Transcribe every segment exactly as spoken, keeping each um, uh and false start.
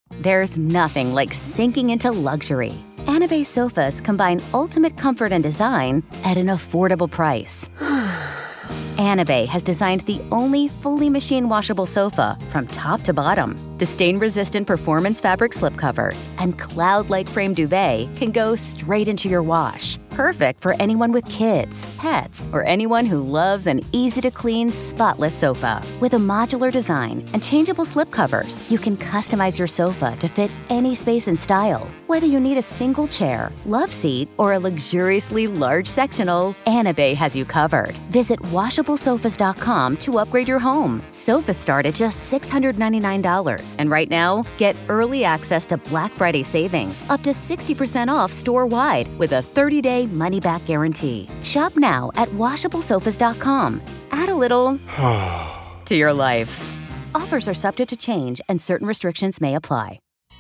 There's nothing like sinking into luxury. Anabe sofas combine ultimate comfort and design at an affordable price. Anabe has designed the only fully machine washable sofa from top to bottom. The stain-resistant performance fabric slipcovers and cloud-like frame duvet can go straight into your wash. Perfect for anyone with kids, pets, or anyone who loves an easy-to-clean, spotless sofa. With a modular design and changeable slipcovers, you can customize your sofa to fit any space and style. Whether you need a single chair, love seat, or a luxuriously large sectional, Anabe has you covered. Visit washable sofas dot com to upgrade your home. Sofas start at just six hundred ninety-nine dollars. And right now, get early access to Black Friday savings, up to sixty percent off store-wide with a thirty-day money-back guarantee. Shop now at washable sofas dot com. Add a little to your life. Offers are subject to change and certain restrictions may apply.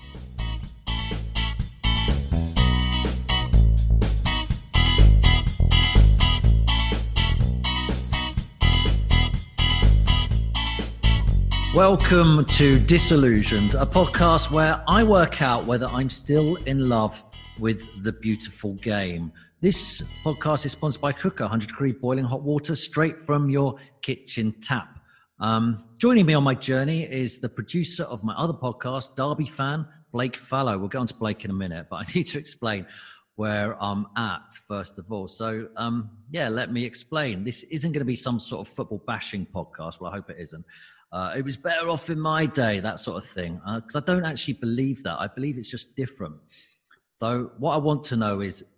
Welcome to Disillusioned, a podcast where I work out whether I'm still in love with the beautiful game. This podcast is sponsored by Cooker, one hundred degree boiling hot water straight from your kitchen tap. Um, joining me on my journey is the producer of my other podcast, Derby fan, Blake Fallow. We'll go on to Blake in a minute, but I need to explain where I'm at, first of all. So, um, yeah, let me explain. This isn't going to be some sort of football bashing podcast. Well, I hope it isn't. Uh, it was better off in my day, that sort of thing. Because uh, I don't actually believe that. I believe it's just different. Though what I want to know is,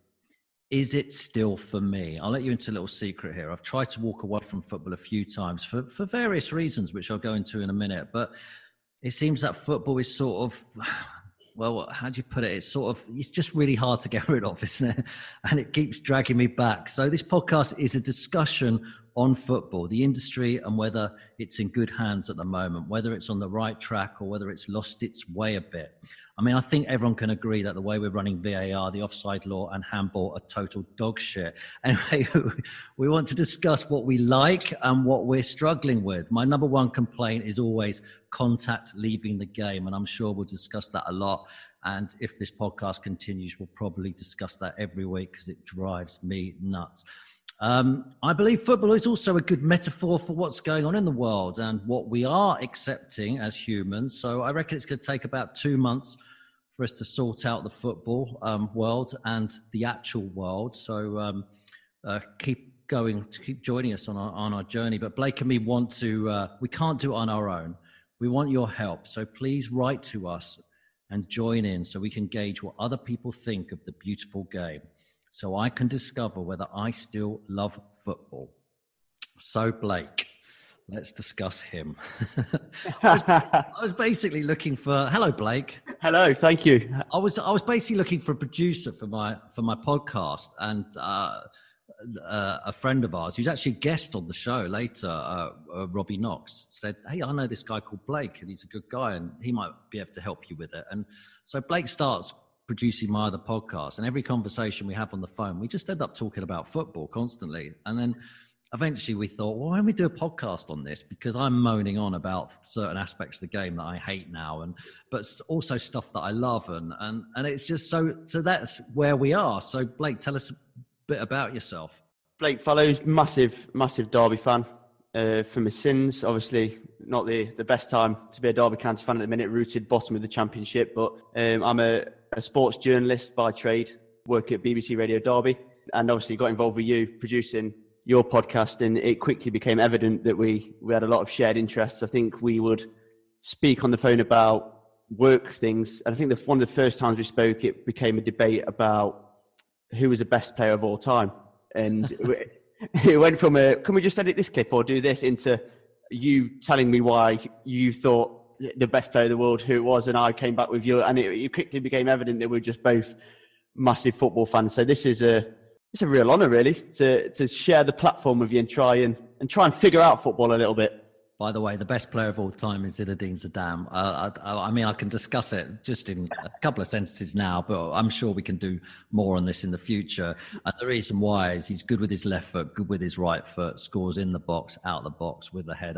is it still for me? I'll let you into a little secret here. I've tried to walk away from football a few times for, for various reasons, which I'll go into in a minute. But it seems that football is sort of, well, how do you put it? It's sort of, it's just really hard to get rid of, isn't it? And it keeps dragging me back. So this podcast is a discussion on football, the industry, and whether it's in good hands at the moment, whether it's on the right track or whether it's lost its way a bit. I mean, I think everyone can agree that the way we're running V A R, the offside law and handball are total dog shit. Anyway, we want to discuss what we like and what we're struggling with. My number one complaint is always contact leaving the game, and I'm sure we'll discuss that a lot. And if this podcast continues, we'll probably discuss that every week because it drives me nuts. Um, I believe football is also a good metaphor for what's going on in the world and what we are accepting as humans. So I reckon it's going to take about two months for us to sort out the football um, world and the actual world. So um, uh, keep going, to keep joining us on our, on our journey. But Blake and me want to, uh, we can't do it on our own. We want your help. So please write to us and join in so we can gauge what other people think of the beautiful game, so I can discover whether I still love football. So Blake, let's discuss him. I, was, I was basically looking for, hello Blake. Hello, thank you. I was I was basically looking for a producer for my for my podcast, and uh, uh, a friend of ours who's actually a guest on the show later, uh, uh, Robbie Knox, said, hey, I know this guy called Blake and he's a good guy and he might be able to help you with it. And so Blake starts producing my other podcast, and every conversation we have on the phone, we just end up talking about football constantly. And then eventually we thought, well, why don't we do a podcast on this? Because I'm moaning on about certain aspects of the game that I hate now, and but also stuff that I love, and and and it's just so so that's where we are. So Blake, tell us a bit about yourself. Blake Fallows, massive massive Derby fan uh, from his sins. Obviously not the the best time to be a Derby County fan at the minute, rooted bottom of the Championship, but um, I'm a a sports journalist by trade, work at B B C Radio Derby, and obviously got involved with you producing your podcast, and it quickly became evident that we, we had a lot of shared interests. I think we would speak on the phone about work things, and I think the, one of the first times we spoke, it became a debate about who was the best player of all time, and it went from a, can we just edit this clip or do this, into you telling me why you thought the best player in the world, who it was, and I came back with you, and it, it quickly became evident that we're just both massive football fans. So this is a it's a real honour, really, to to share the platform with you and try and and try and figure out football a little bit. By the way, the best player of all time is Zinedine Zidane. Uh, I, I mean, I can discuss it just in a couple of sentences now, but I'm sure we can do more on this in the future. And the reason why is he's good with his left foot, good with his right foot, scores in the box, out the box with the header.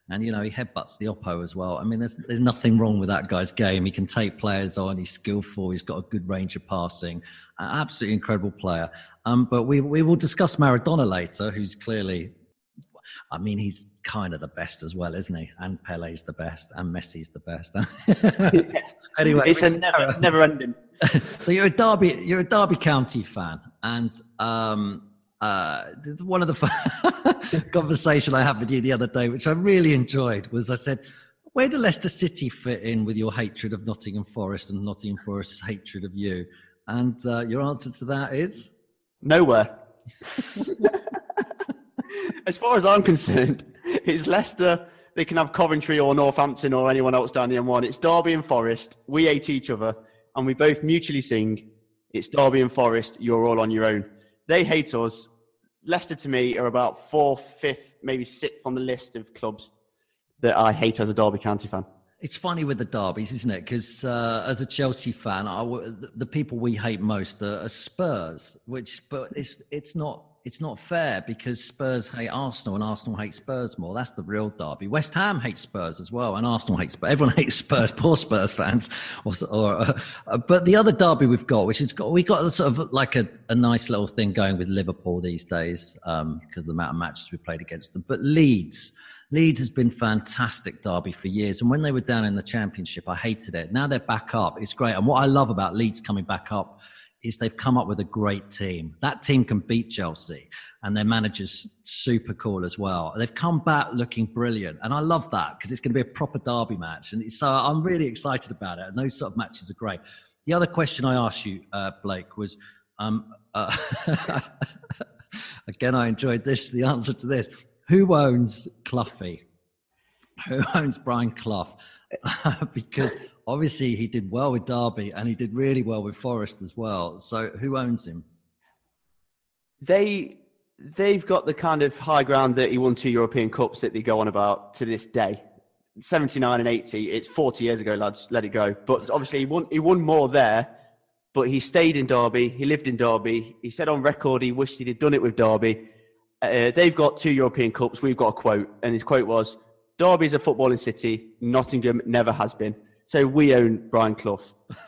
And, you know, he headbutts the oppo as well. I mean, there's there's nothing wrong with that guy's game. He can take players on. He's skillful. He's got a good range of passing. Uh, absolutely incredible player. Um, but we we will discuss Maradona later, who's clearly, I mean, he's kind of the best as well, isn't he? And Pele's the best, and Messi's the best. Anyway, it's a never, never ending. So you're a Derby, you're a Derby County fan, and um, uh, one of the conversation I had with you the other day, which I really enjoyed, was I said, "Where do Leicester City fit in with your hatred of Nottingham Forest and Nottingham Forest's hatred of you?" And uh, your answer to that is nowhere. As far as I'm concerned, it's Leicester. They can have Coventry or Northampton or anyone else down the M one. It's Derby and Forest. We hate each other, and we both mutually sing, "It's Derby and Forest, you're all on your own." They hate us. Leicester, to me, are about fourth, fifth, maybe sixth on the list of clubs that I hate as a Derby County fan. It's funny with the derbies, isn't it? Because uh, as a Chelsea fan, I, the people we hate most are, are Spurs, which, but it's it's not it's not fair because Spurs hate Arsenal and Arsenal hate Spurs more. That's the real derby. West Ham hates Spurs as well, and Arsenal hates Spurs. Everyone hates Spurs. Poor Spurs fans. Or, or uh, but the other derby we've got, which is got we got a sort of like a, a nice little thing going with Liverpool these days um, because of the amount of matches we played against them. But Leeds. Leeds has been fantastic derby for years. And when they were down in the Championship, I hated it. Now they're back up. It's great. And what I love about Leeds coming back up is they've come up with a great team. That team can beat Chelsea. And their manager's super cool as well. They've come back looking brilliant. And I love that because it's going to be a proper derby match. And so I'm really excited about it. And those sort of matches are great. The other question I asked you, uh, Blake, was, um, uh, again, I enjoyed this, the answer to this. Who owns Cloughie? Who owns Brian Clough? Because obviously he did well with Derby and he did really well with Forest as well. So who owns him? They, they've got the kind of high ground that he won two European Cups that they go on about to this day. seventy-nine and eighty, it's forty years ago, lads, let it go. But obviously he won, he won more there, but he stayed in Derby, he lived in Derby. He said on record he wished he'd done it with Derby. Uh, they've got two European Cups. We've got a quote, and his quote was, "Derby's a footballing city. Nottingham never has been. So we own Brian Clough."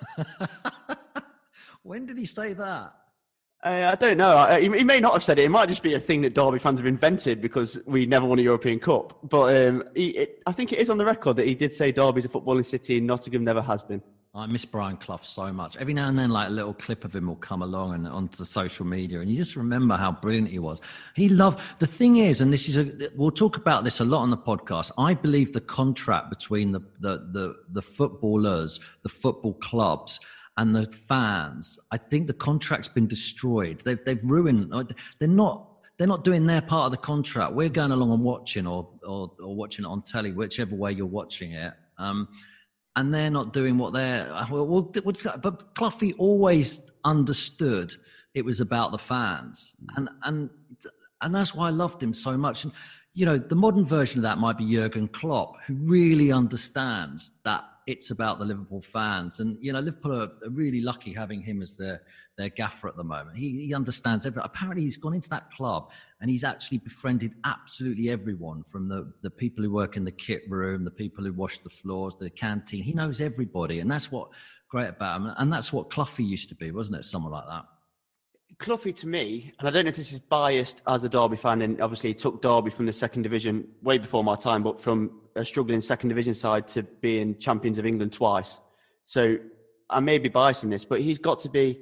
When did he say that? Uh, I don't know. I, he, he may not have said it. It might just be a thing that Derby fans have invented because we never won a European Cup. But um, he, it, I think it is on the record that he did say Derby's a footballing city and Nottingham never has been. I miss Brian Clough so much. Every now and then, like a little clip of him will come along and onto social media, and you just remember how brilliant he was. He loved. The thing is, and this is, a, we'll talk about this a lot on the podcast. I believe the contract between the the the, the footballers, the football clubs, and the fans. I think the contract's been destroyed. They've they've ruined. They're not. They're not doing their part of the contract. We're going along and watching, or or, or watching it on telly, whichever way you're watching it. Um, And they're not doing what they're. Well, well, but Cloughie always understood it was about the fans, and and and that's why I loved him so much. And you know, the modern version of that might be Jurgen Klopp, who really understands that it's about the Liverpool fans. And you know, Liverpool are really lucky having him as their their gaffer at the moment. He he understands everything. Apparently, he's gone into that club and he's actually befriended absolutely everyone, from the, the people who work in the kit room, the people who wash the floors, the canteen. He knows everybody, and that's what great about him. And that's what Cloughie used to be, wasn't it? Someone like that. Cloughie, to me, and I don't know if this is biased as a Derby fan, and obviously he took Derby from the second division way before my time, but from a struggling second division side to being champions of England twice. So I may be biased in this, but he's got to be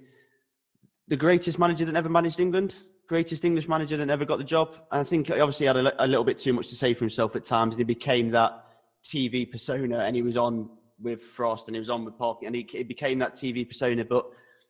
the greatest manager that ever managed England, greatest English manager that ever got the job. And I think obviously he had a, a little bit too much to say for himself at times, and he became that T V persona, and he was on with Frost and he was on with Parky, and he, he became that T V persona. But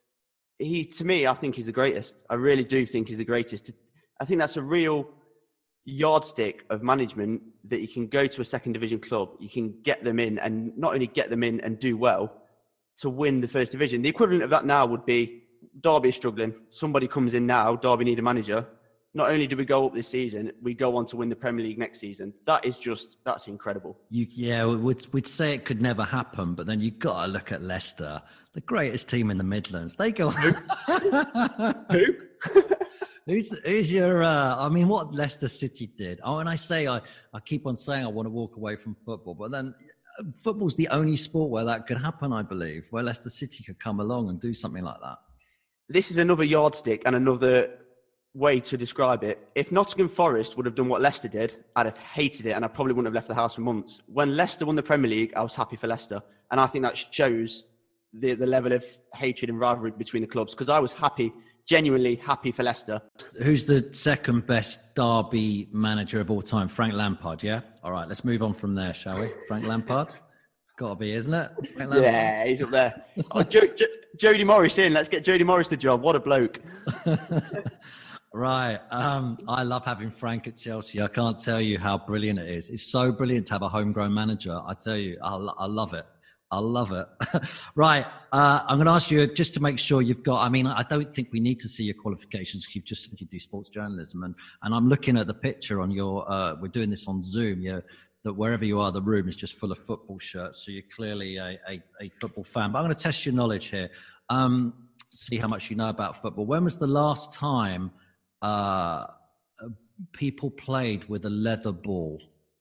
he, to me, I think he's the greatest. I really do think he's the greatest. I think that's a real yardstick of management, that you can go to a second division club, you can get them in, and not only get them in and do well to win the first division. The equivalent of that now would be Derby is struggling. Somebody comes in now, Derby need a manager. Not only do we go up this season, we go on to win the Premier League next season. That is just, that's incredible. You, yeah, we'd, we'd say it could never happen, but then you've got to look at Leicester, the greatest team in the Midlands. They go on. Who? Who's, who's your, uh, I mean, what Leicester City did. Oh, and I say, I, I keep on saying I want to walk away from football, but then football's the only sport where that could happen, I believe, where Leicester City could come along and do something like that. This is another yardstick and another way to describe it. If Nottingham Forest would have done what Leicester did, I'd have hated it and I probably wouldn't have left the house for months. When Leicester won the Premier League, I was happy for Leicester. And I think that shows the, the level of hatred and rivalry between the clubs, because I was happy, genuinely happy for Leicester. Who's the second best Derby manager of all time? Frank Lampard, yeah? All right, let's move on from there, shall we? Frank Lampard? Got to be, isn't it? Frank Lampard? Yeah, he's up there. Oh, jo- jo- Jody Morris in. Let's get Jody Morris the job. What a bloke. Right. Um, I love having Frank at Chelsea. I can't tell you how brilliant it is. It's so brilliant to have a homegrown manager. I tell you, I, I love it. I love it. Right. Uh, I'm going to ask you just to make sure you've got, I mean, I don't think we need to see your qualifications because you've just said you do sports journalism. And, and I'm looking at the picture on your, uh, we're doing this on Zoom. Yeah, that wherever you are, the room is just full of football shirts. So you're clearly a, a, a football fan. But I'm going to test your knowledge here. Um, see how much you know about football. When was the last time uh, people played with a leather ball?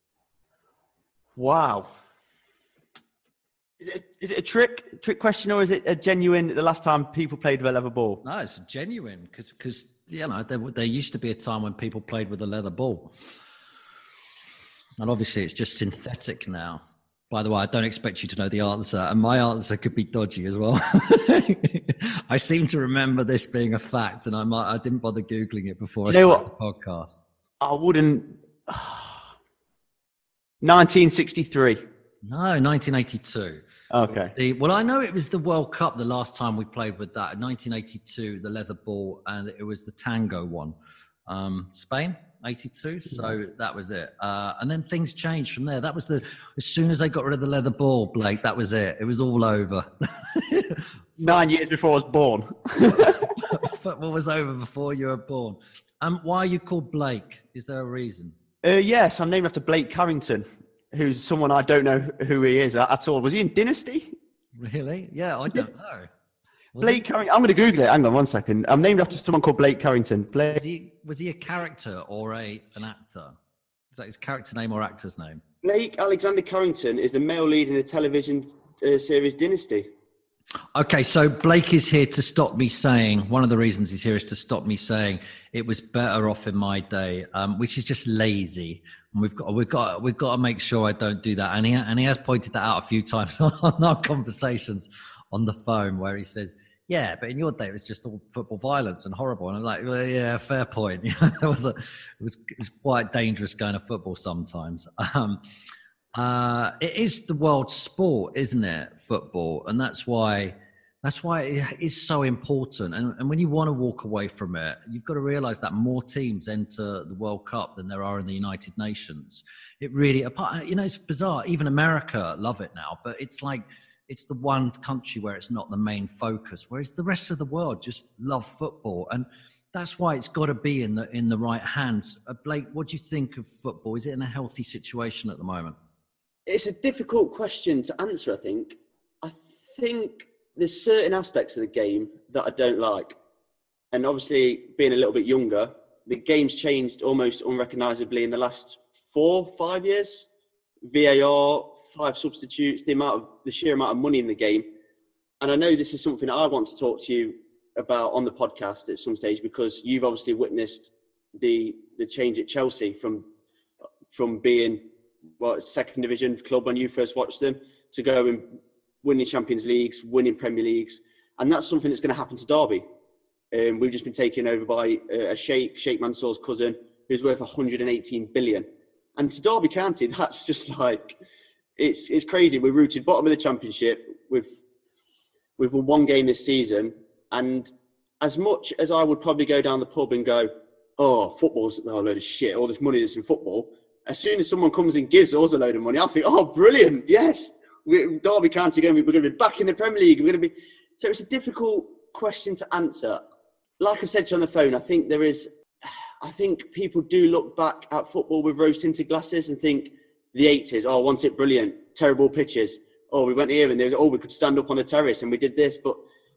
Wow. Is it, is it a trick trick question, or is it a genuine, the last time people played with a leather ball? No, it's genuine because, because you know, there, there used to be a time when people played with a leather ball. And obviously it's just synthetic now. By the way, I don't expect you to know the answer. And my answer could be dodgy as well. I seem to remember this being a fact, and I might, I didn't bother Googling it before I started the podcast. I wouldn't... nineteen sixty-three. No, nineteen eighty-two. Okay. The, well, I know it was the World Cup the last time we played with that. In nineteen eighty-two, the leather ball, and it was the tango one. Um, Spain, eighty-two. So that was it. Uh, and then things changed from there. That was the, as soon as they got rid of the leather ball, Blake, that was it. It was all over. Nine years before I was born. Football was over before you were born. Um, why are you called Blake? Is there a reason? Uh, yes, I'm named after Blake Carrington, who's someone I don't know who he is at all. Was he in Dynasty? Really? Yeah, I don't know. Was Blake Carrington. I'm going to Google it. Hang on one second. I'm named after someone called Blake Carrington. Blake. Was he, was he a character or a an actor? Is that his character name or actor's name? Blake Alexander Carrington is the male lead in the television uh, series Dynasty. Okay, so Blake is here to stop me saying, one of the reasons he's here is to stop me saying it was better off in my day, um, which is just lazy. And we've got, we've got, we've got to make sure I don't do that. And he, and he has pointed that out a few times on our conversations on the phone where he says, yeah, but in your day it was just all football violence and horrible. And I'm like, well, yeah, fair point. There was a, it was, it was quite dangerous going to football sometimes. Um, Uh, it is the world sport, isn't it? Football. And that's why, that's why it is so important. And, and when you want to walk away from it, you've got to realize that more teams enter the World Cup than there are in the United Nations. It really, apart, you know, it's bizarre. Even America love it now, but it's like, it's the one country where it's not the main focus, whereas the rest of the world just love football. And that's why it's got to be in the, in the right hands. Uh, Blake, what do you think of football? Is it in a healthy situation at the moment? It's a difficult question to answer, I think. I think there's certain aspects of the game that I don't like. And obviously, being a little bit younger, the game's changed almost unrecognisably in the last four, five years. V A R, five substitutes, the amount of the sheer amount of money in the game. And I know this is something I want to talk to you about on the podcast at some stage, because you've obviously witnessed the the change at Chelsea from from being what second division club when you first watched them to go and winning Champions Leagues, winning Premier Leagues, and that's something that's going to happen to Derby. Um, we've just been taken over by a, a sheikh, Sheikh Mansour's cousin, who's worth one hundred eighteen billion. And to Derby County, that's just like it's it's crazy. We're rooted bottom of the Championship. We've we've won one game this season, and as much as I would probably go down the pub and go, "Oh, football's a load of shit. All this money that's in football." As soon as someone comes and gives us a load of money, I think, oh, brilliant, yes. We're, Derby County, going to be, we're going to be back in the Premier League. We're going to be. So it's a difficult question to answer. Like I've said to you on the phone, I think there is, I think people do look back at football with rose-tinted glasses and think the eighties, oh, wasn't it brilliant? Terrible pitches. Oh, we went here and there was, oh, we could stand up on a terrace and we did this. But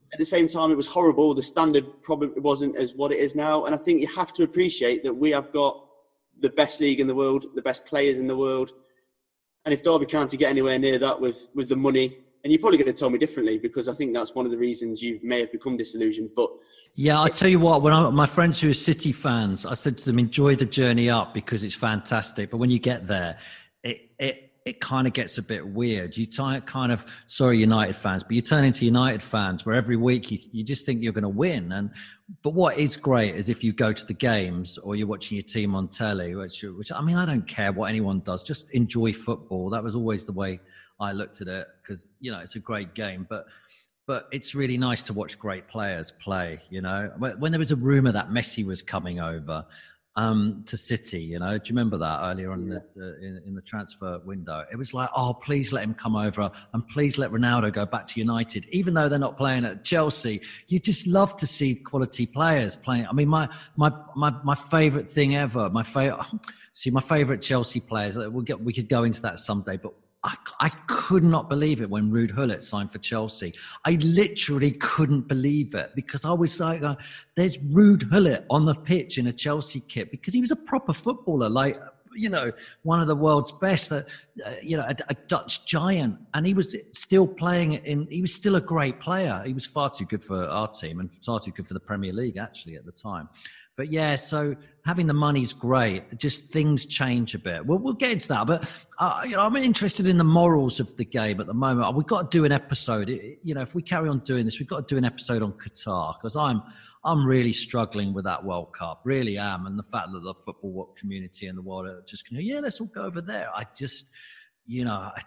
at the same time, it was horrible. The standard probably wasn't as what it is now. And I think you have to appreciate that we have got the best league in the world, the best players in the world. And if Derby County get anywhere near that with, with the money, and you're probably going to tell me differently, because I think that's one of the reasons you may have become disillusioned. But yeah, I tell you what, when I, my friends who are City fans, I said to them, enjoy the journey up because it's fantastic. But when you get there, it it it kind of gets a bit weird. You t- kind of, sorry, United fans, but you turn into United fans where every week you, you just think you're going to win. And but what is great is if you go to the games or you're watching your team on telly, which, which I mean, I don't care what anyone does, just enjoy football. That was always the way I looked at it, because, you know, it's a great game. But but it's really nice to watch great players play, you know. When there was a rumour that Messi was coming over, Um, to City, you know, do you remember that earlier on in the, the, in, in the transfer window? It was like, oh, please let him come over and please let Ronaldo go back to United, even though they're not playing at Chelsea. You just love to see quality players playing. I mean, my my my my favourite thing ever, my favorite, see, my favourite Chelsea players. We'll get we could go into that someday, but I, I could not believe it when Ruud Gullit signed for Chelsea. I literally couldn't believe it, because I was like, uh, there's Ruud Gullit on the pitch in a Chelsea kit, because he was a proper footballer, like, you know, one of the world's best, uh, you know, a, a Dutch giant. And he was still playing in, he was still a great player. He was far too good for our team and far too good for the Premier League, actually, at the time. But yeah, so having the money's great. Just things change a bit. We'll, we'll get into that. But uh, you know, I'm interested in the morals of the game at the moment. We've got to do an episode. You know, if we carry on doing this, we've got to do an episode on Qatar, because I'm I'm really struggling with that World Cup. Really am, and the fact that the football community in the world are just going, yeah, let's all go over there. I just, you know. I,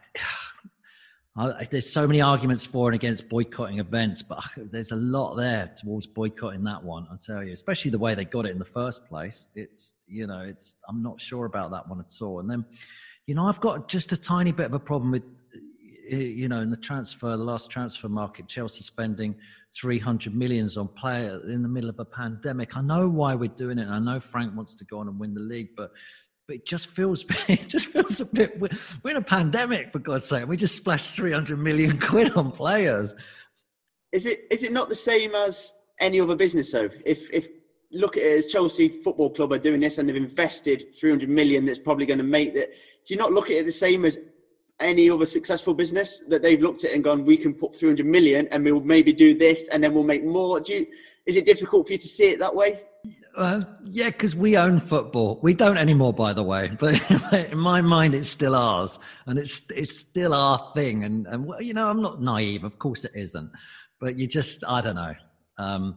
I, there's so many arguments for and against boycotting events, but there's a lot there towards boycotting that one, I tell you, especially the way they got it in the first place. It's, you know, it's, I'm not sure about that one at all. And then, you know, I've got just a tiny bit of a problem with, you know, in the transfer, the last transfer market, Chelsea spending three hundred millions on players in the middle of a pandemic. I know why we're doing it. And I know Frank wants to go on and win the league, but But it just feels, it just feels a bit, we're in a pandemic, for God's sake. We just splashed three hundred million quid on players. Is it is it not the same as any other business, though? If, if look at it as Chelsea Football Club are doing this and they've invested three hundred million that's probably going to make that. Do you not look at it the same as any other successful business, that they've looked at it and gone, we can put three hundred million and we'll maybe do this and then we'll make more? Do you, is it difficult for you to see it that way? Uh, yeah, because we own football. We don't anymore, by the way. But in my mind, it's still ours, and it's it's still our thing. And and you know, I'm not naive. Of course, it isn't. But you just, I don't know. Um,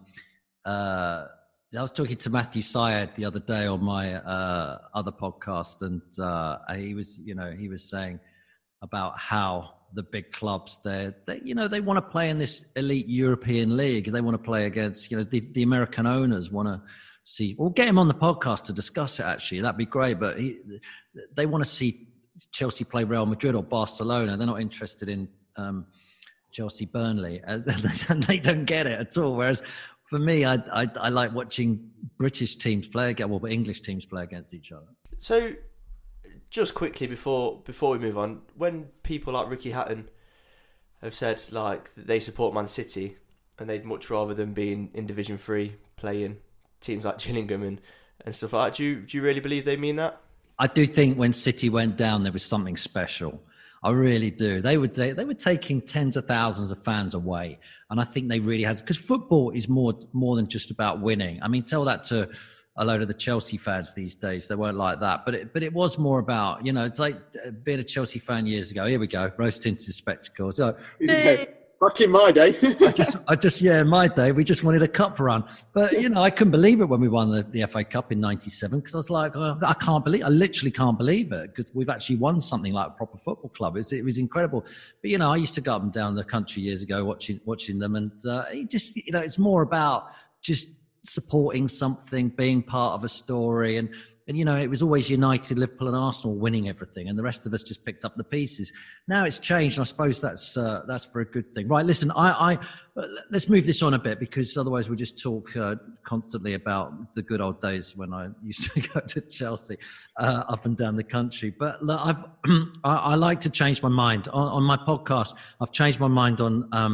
uh, I was talking to Matthew Syed the other day on my uh, other podcast, and uh, he was, you know, he was saying about how the big clubs there, they, you know, they want to play in this elite European league. They want to play against, you know, the, the American owners want to see, we'll get him on the podcast to discuss it, actually. That'd be great. But he, they want to see Chelsea play Real Madrid or Barcelona. They're not interested in um, Chelsea Burnley. And they don't get it at all. Whereas for me, I, I, I like watching British teams play against, well, but English teams play against each other. So, just quickly before before we move on, when people like Ricky Hatton have said like they support Man City and they'd much rather than being in Division Three playing teams like Gillingham and, and stuff like that, do you do you really believe they mean that? I do think when City went down, there was something special. I really do. They were they, they were taking tens of thousands of fans away, and I think they really had, because football is more more than just about winning. I mean, tell that to a load of the Chelsea fans these days. They weren't like that. But it, but it was more about, you know, it's like being a Chelsea fan years ago. Here we go, rose-tinted spectacles. So, yeah, back in my day. I just, I just, yeah, in my day, we just wanted a cup run. But, you know, I couldn't believe it when we won the, the F A Cup in ninety-seven, because I was like, oh, I can't believe, I literally can't believe it, because we've actually won something like a proper football club. It was, it was incredible. But, you know, I used to go up and down the country years ago watching watching them. And uh, it just, you know, it's more about just supporting something, being part of a story. And, and, you know, it was always United, Liverpool and Arsenal winning everything, and the rest of us just picked up the pieces. Now it's changed, and I suppose that's uh, that's for a good thing. Right, listen, I, I let's move this on a bit, because otherwise we'll just talk uh, constantly about the good old days when I used to go to Chelsea uh, up and down the country. But look, I've I, I like to change my mind. On, on my podcast, I've changed my mind on um,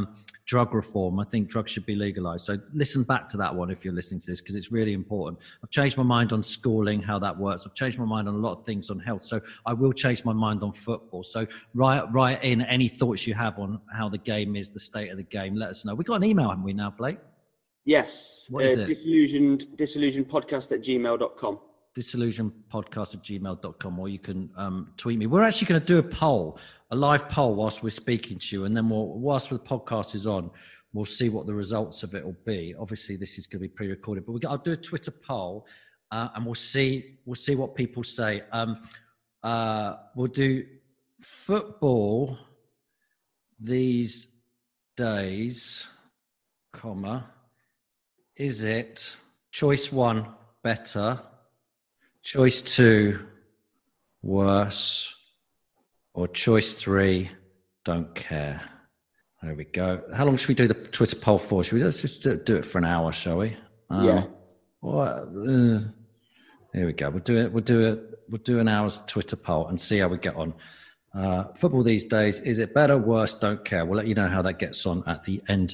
drug reform. I think drugs should be legalized. So listen back to that one if you're listening to this, because it's really important. I've changed my mind on schooling, how that works. I've changed my mind on a lot of things on health. So I will change my mind on football. So write, write in any thoughts you have on how the game is, the state of the game. Let us know. We've got an email, haven't we now, Blake? Yes. What is uh, it? Disillusioned, disillusioned podcast at gmail dot com. disillusioned podcast at gmail dot com, or you can um, tweet me. We're actually going to do a poll, a live poll whilst we're speaking to you, and then we'll, whilst the podcast is on, we'll see what the results of it will be. Obviously, this is going to be pre-recorded, but we got, I'll do a Twitter poll, uh, and we'll see we'll see what people say. Um, uh, we'll do football these days, comma, is it choice one better, choice two worse, or choice three don't care? There we go. How long should we do the Twitter poll for? Should we let's just do, do it for an hour, shall we? Um, yeah. What? Uh, here we go. We'll do it. We'll do it. We'll do an hour's Twitter poll and see how we get on. Uh, football these days, is it better, worse, don't care? We'll let you know how that gets on at the end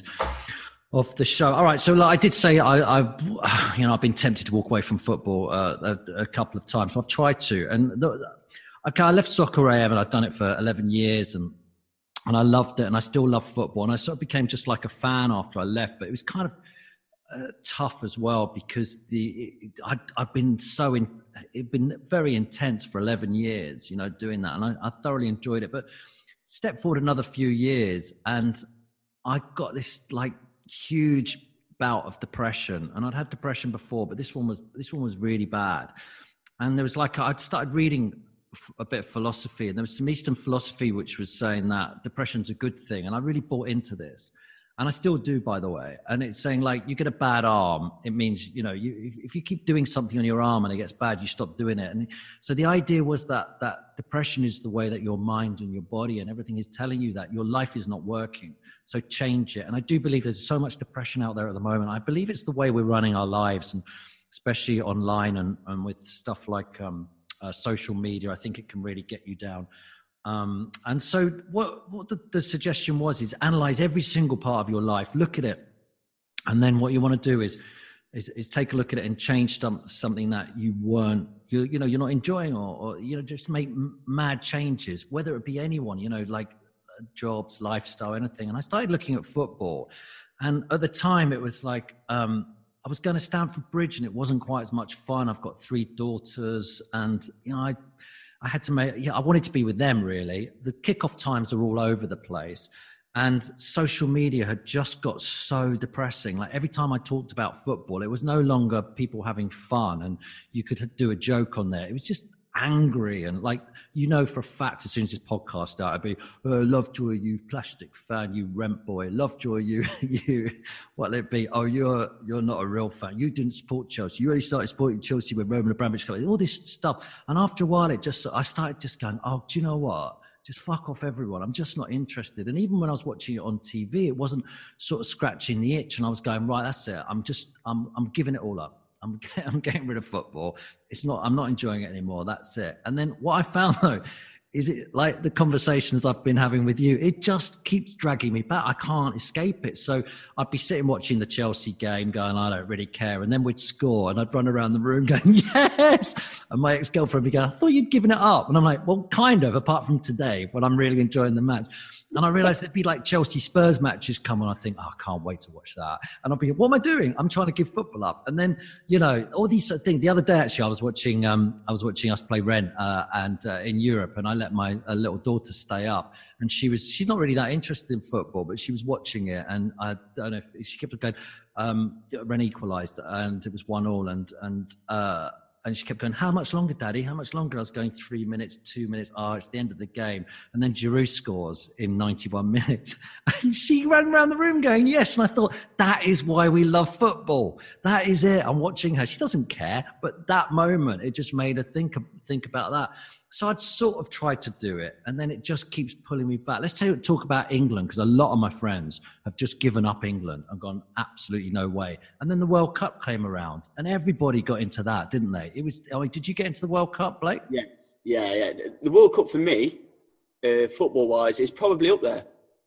of the show. All right. So like, I did say I, I, you know, I've been tempted to walk away from football uh, a, a couple of times. So I've tried to, and the, okay, I left Soccer A M and I've done it for eleven years, and and I loved it, and I still love football, and I sort of became just like a fan after I left. But it was kind of uh, tough as well, because the it, I'd, I'd been so in, it'd been very intense for eleven years, you know, doing that, and I, I thoroughly enjoyed it. But step forward another few years, and I got this like huge bout of depression, and I'd had depression before, but this one was this one was really bad. And there was like I'd started reading a bit of philosophy, and there was some Eastern philosophy which was saying that depression's a good thing, and I really bought into this, and I still do, by the way. And it's saying like, you get a bad arm, it means, you know, you if, if you keep doing something on your arm and it gets bad, you stop doing it. And so the idea was that that depression is the way that your mind and your body and everything is telling you that your life is not working, so change it. And I do believe there's so much depression out there at the moment. I believe it's the way we're running our lives, and especially online and, and with stuff like um Uh, social media. I think it can really get you down. Um, and so what, what the, the suggestion was is analyze every single part of your life, look at it. And then what you want to do is, is, is take a look at it and change some, something that you weren't, you, you know, you're not enjoying, or, or, you know, just make m- mad changes, whether it be anyone, you know, like uh, jobs, lifestyle, anything. And I started looking at football, and at the time it was like, um, I was going to Stamford Bridge, and it wasn't quite as much fun. I've got three daughters, and you know, I, I had to make. Yeah, I wanted to be with them. Really, the kickoff times are all over the place, and social media had just got so depressing. Like every time I talked about football, it was no longer people having fun, and you could do a joke on there. It was just angry, and like, you know, for a fact, as soon as this podcast out, I'd be, oh, Lovejoy, you plastic fan, you rent boy, Lovejoy, you, you, what'll it be? Oh, you're you're not a real fan. You didn't support Chelsea. You only started supporting Chelsea when Roman Abramovich came. All this stuff, and after a while, it just, I started just going, oh, do you know what? Just fuck off everyone. I'm just not interested. And even when I was watching it on T V, it wasn't sort of scratching the itch, and I was going, right, that's it. I'm just, I'm, I'm giving it all up. I'm, I'm getting rid of football. It's not, I'm not enjoying it anymore. That's it. And then what I found though, is it like the conversations I've been having with you, it just keeps dragging me back. I can't escape it. So I'd be sitting watching the Chelsea game going, I don't really care. And then we'd score, and I'd run around the room going, yes. And my ex-girlfriend would be going, I thought you'd given it up. And I'm like, well, kind of, apart from today when I'm really enjoying the match. And I realized there'd be like Chelsea Spurs matches come on. I think, oh, I can't wait to watch that. And I'll be, what am I doing? I'm trying to give football up. And then, you know, all these sort of things. The other day, actually, I was watching, um, I was watching us play Rennes uh, and uh, in Europe, and I let my uh, little daughter stay up, and she was, she's not really that interested in football, but she was watching it, and I don't know if she kept going, um, Rennes equalised, and it was one all, and and uh, and she kept going, how much longer, Daddy? How much longer? I was going, three minutes, two minutes. Oh, it's the end of the game. And then Giroud scores in ninety-one minutes. And she ran around the room going, yes. And I thought, that is why we love football. That is it. I'm watching her. She doesn't care. But that moment, it just made her think, think about that. So I'd sort of tried to do it, and then it just keeps pulling me back. Let's talk, talk about England, because a lot of my friends have just given up England and gone, absolutely no way. And then the World Cup came around, and everybody got into that, didn't they? It was. I mean, did you get into the World Cup, Blake? Yes, yeah, yeah. The World Cup for me, uh, football-wise, is probably up there.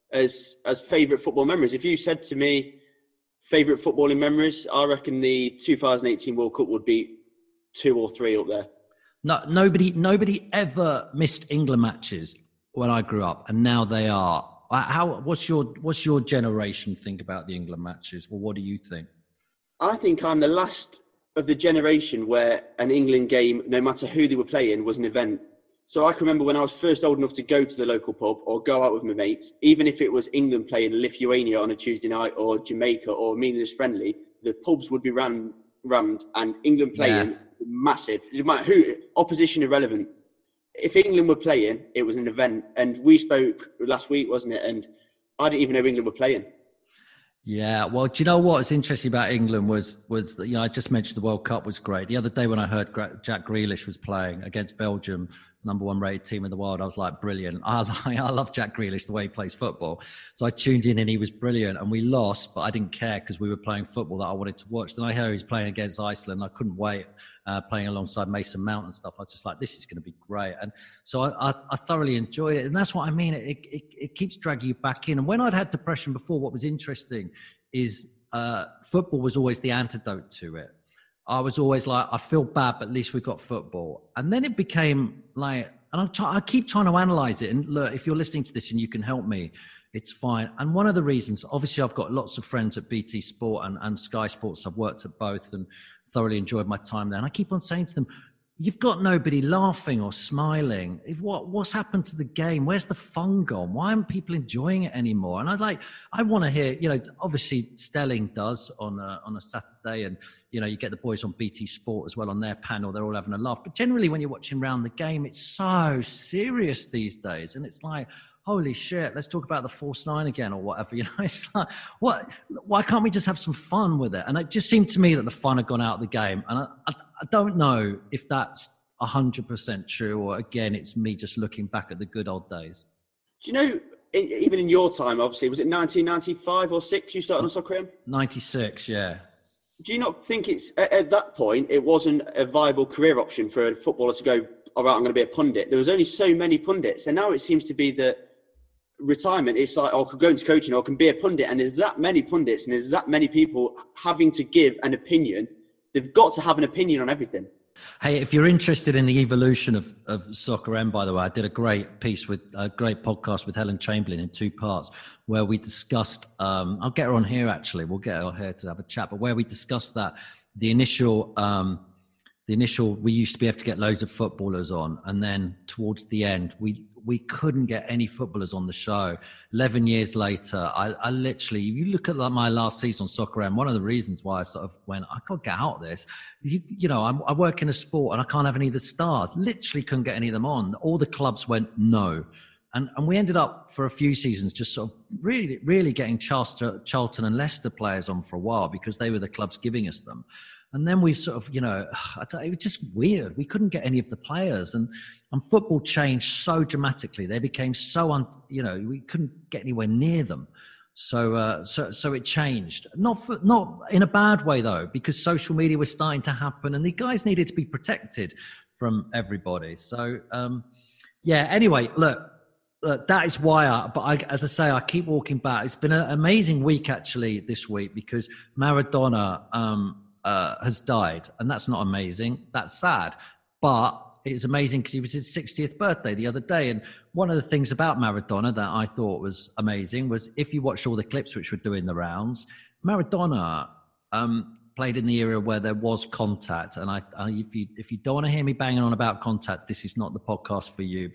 as as favourite football memories. If you said to me favourite footballing memories, I reckon the two thousand eighteen World Cup would be two or three up there. No, nobody, nobody ever missed England matches when I grew up, and now they are. How? What's your What's your generation think about the England matches? Well, what do you think? I think I'm the last of the generation where an England game, no matter who they were playing, was an event. So I can remember when I was first old enough to go to the local pub or go out with my mates, even if it was England playing Lithuania on a Tuesday night or Jamaica or meaningless friendly, the pubs would be ram, rammed and England playing, yeah. massive. No matter who, opposition irrelevant. If England were playing, it was an event. And we spoke last week, wasn't it? And I didn't even know England were playing. Yeah, well, do you know what's interesting about England was, was you know, I just mentioned the World Cup was great. The other day when I heard Jack Grealish was playing against Belgium, number one rated team in the world, I was like, brilliant. I, I love Jack Grealish, the way he plays football. So I tuned in and he was brilliant, and we lost, but I didn't care because we were playing football that I wanted to watch. Then I heard he was playing against Iceland. I couldn't wait, uh, playing alongside Mason Mount and stuff. I was just like, this is going to be great. And so I, I, I thoroughly enjoyed it. And that's what I mean. It, it, it keeps dragging you back in. And when I'd had depression before, what was interesting is uh, football was always the antidote to it. I was always like, I feel bad, but at least we got football. And then it became like, and I, try, I keep trying to analyze it. And look, if you're listening to this and you can help me, it's fine. And one of the reasons, obviously, I've got lots of friends at B T Sport and, and Sky Sports. I've worked at both and thoroughly enjoyed my time there. And I keep on saying to them, you've got nobody laughing or smiling. If what what's happened to the game? Where's the fun gone? Why aren't people enjoying it anymore? And I like, I want to hear, you know, obviously Stelling does on a, on a Saturday, and you know, you get the boys on B T Sport as well on their panel. They're all having a laugh. But generally, when you're watching around the game, it's so serious these days, and it's like, holy shit, let's talk about the Force Nine again or whatever. You know, it's like, what? Why can't we just have some fun with it? And it just seemed to me that the fun had gone out of the game, and I, I, I don't know if that's a hundred percent true, or again, it's me just looking back at the good old days. Do you know, even in your time, obviously, was it nineteen ninety-five or six you started on Soccer A M? ninety-six, yeah. Do you not think it's, at, at that point, it wasn't a viable career option for a footballer to go, all right, I'm going to be a pundit? There was only so many pundits, and now it seems to be that retirement, it's like, oh, I could go into coaching or I can be a pundit, and there's that many pundits and there's that many people having to give an opinion. They've got to have an opinion on everything. Hey, if you're interested in the evolution of, of Soccer A M, by the way, I did a great piece with a great podcast with Helen Chamberlain in two parts where we discussed, um, I'll get her on here actually, we'll get her on here to have a chat, but where we discussed that, the initial, um, the initial, we used to be able to get loads of footballers on, and then towards the end, we we couldn't get any footballers on the show. Eleven years later, I, I literally, if you look at my last season on Soccer A M, one of the reasons why I sort of went, I can't get out of this. You, you know, I'm, I work in a sport and I can't have any of the stars. Literally couldn't get any of them on. All the clubs went no. And and we ended up for a few seasons just sort of really, really getting Charleston, Charlton and Leicester players on for a while because they were the clubs giving us them. And then we sort of, you know, it was just weird. We couldn't get any of the players, and, and football changed so dramatically. They became so, un, you know, we couldn't get anywhere near them. So, uh, so, so it changed. Not for, not in a bad way though, because social media was starting to happen, and the guys needed to be protected from everybody. So, um, yeah. Anyway, look. Uh, that is why I, but I, as I say, I keep walking back. It's been an amazing week actually this week because Maradona um, uh, has died, and that's not amazing. That's sad, but it's amazing because he was his sixtieth birthday the other day. And one of the things about Maradona that I thought was amazing was if you watch all the clips which were doing the rounds, Maradona um, played in the era where there was contact. And I, I, if you if you don't want to hear me banging on about contact, this is not the podcast for you.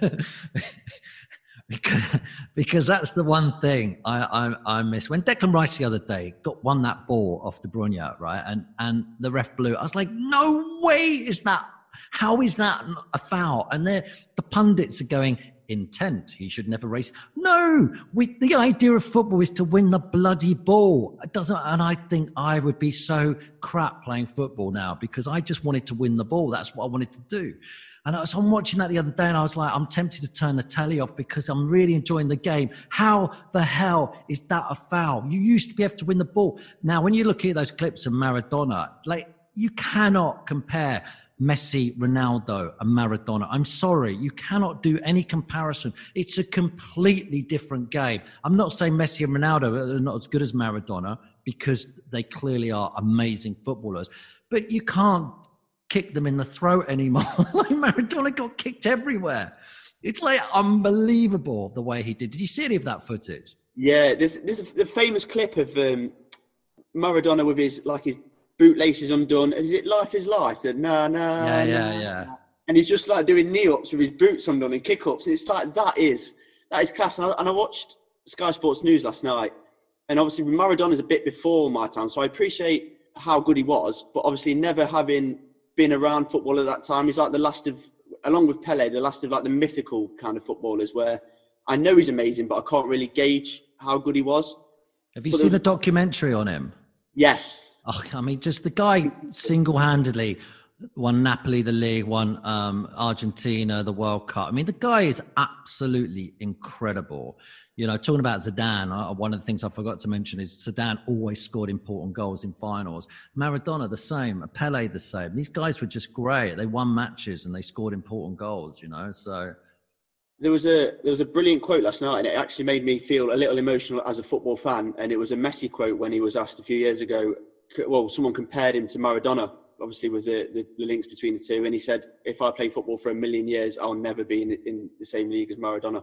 because, because that's the one thing I, I I miss. When Declan Rice the other day got won that ball off De Bruyne, right, and and the ref blew, I was like, no way is that. How is that a foul? And the pundits are going, intent, he should never race. No, we, the idea of football is to win the bloody ball. It doesn't, and I think I would be so crap playing football now because I just wanted to win the ball. That's what I wanted to do. And I was I'm watching that the other day and I was like, I'm tempted to turn the telly off because I'm really enjoying the game. How the hell is that a foul? You used to be able to win the ball. Now, when you look at those clips of Maradona, like, you cannot compare Messi, Ronaldo, and Maradona. I'm sorry, you cannot do any comparison. It's a completely different game. I'm not saying Messi and Ronaldo are not as good as Maradona, because they clearly are amazing footballers, but you can't kick them in the throat anymore. Like Maradona got kicked everywhere. It's like unbelievable the way he did. Did you see any of that footage? Yeah, there's there's a, the famous clip of um, Maradona with his like his bootlaces undone. Is it Life is Life? That nah nah. Yeah, nah, yeah, yeah. Nah. And he's just like doing knee ups with his boots undone and kick ups, and it's like that is that is class. And I, and I watched Sky Sports News last night, and obviously Maradona's a bit before my time, so I appreciate how good he was, but obviously never having been around football at that time, he's like the last of, along with Pele, the last of like the mythical kind of footballers where I know he's amazing, but I can't really gauge how good he was. Have you but seen was, the documentary on him? Yes. Oh, I mean, just the guy single-handedly won Napoli the league, won um, Argentina the World Cup. I mean, the guy is absolutely incredible. You know, talking about Zidane, uh, one of the things I forgot to mention is Zidane always scored important goals in finals. Maradona, the same. Pele, the same. These guys were just great. They won matches and they scored important goals, you know, so... There was a there was a brilliant quote last night, and it actually made me feel a little emotional as a football fan. And it was a Messi quote when he was asked a few years ago. Well, someone compared him to Maradona, obviously with the, the, the links between the two. And he said, "If I play football for a million years, I'll never be in, in the same league as Maradona."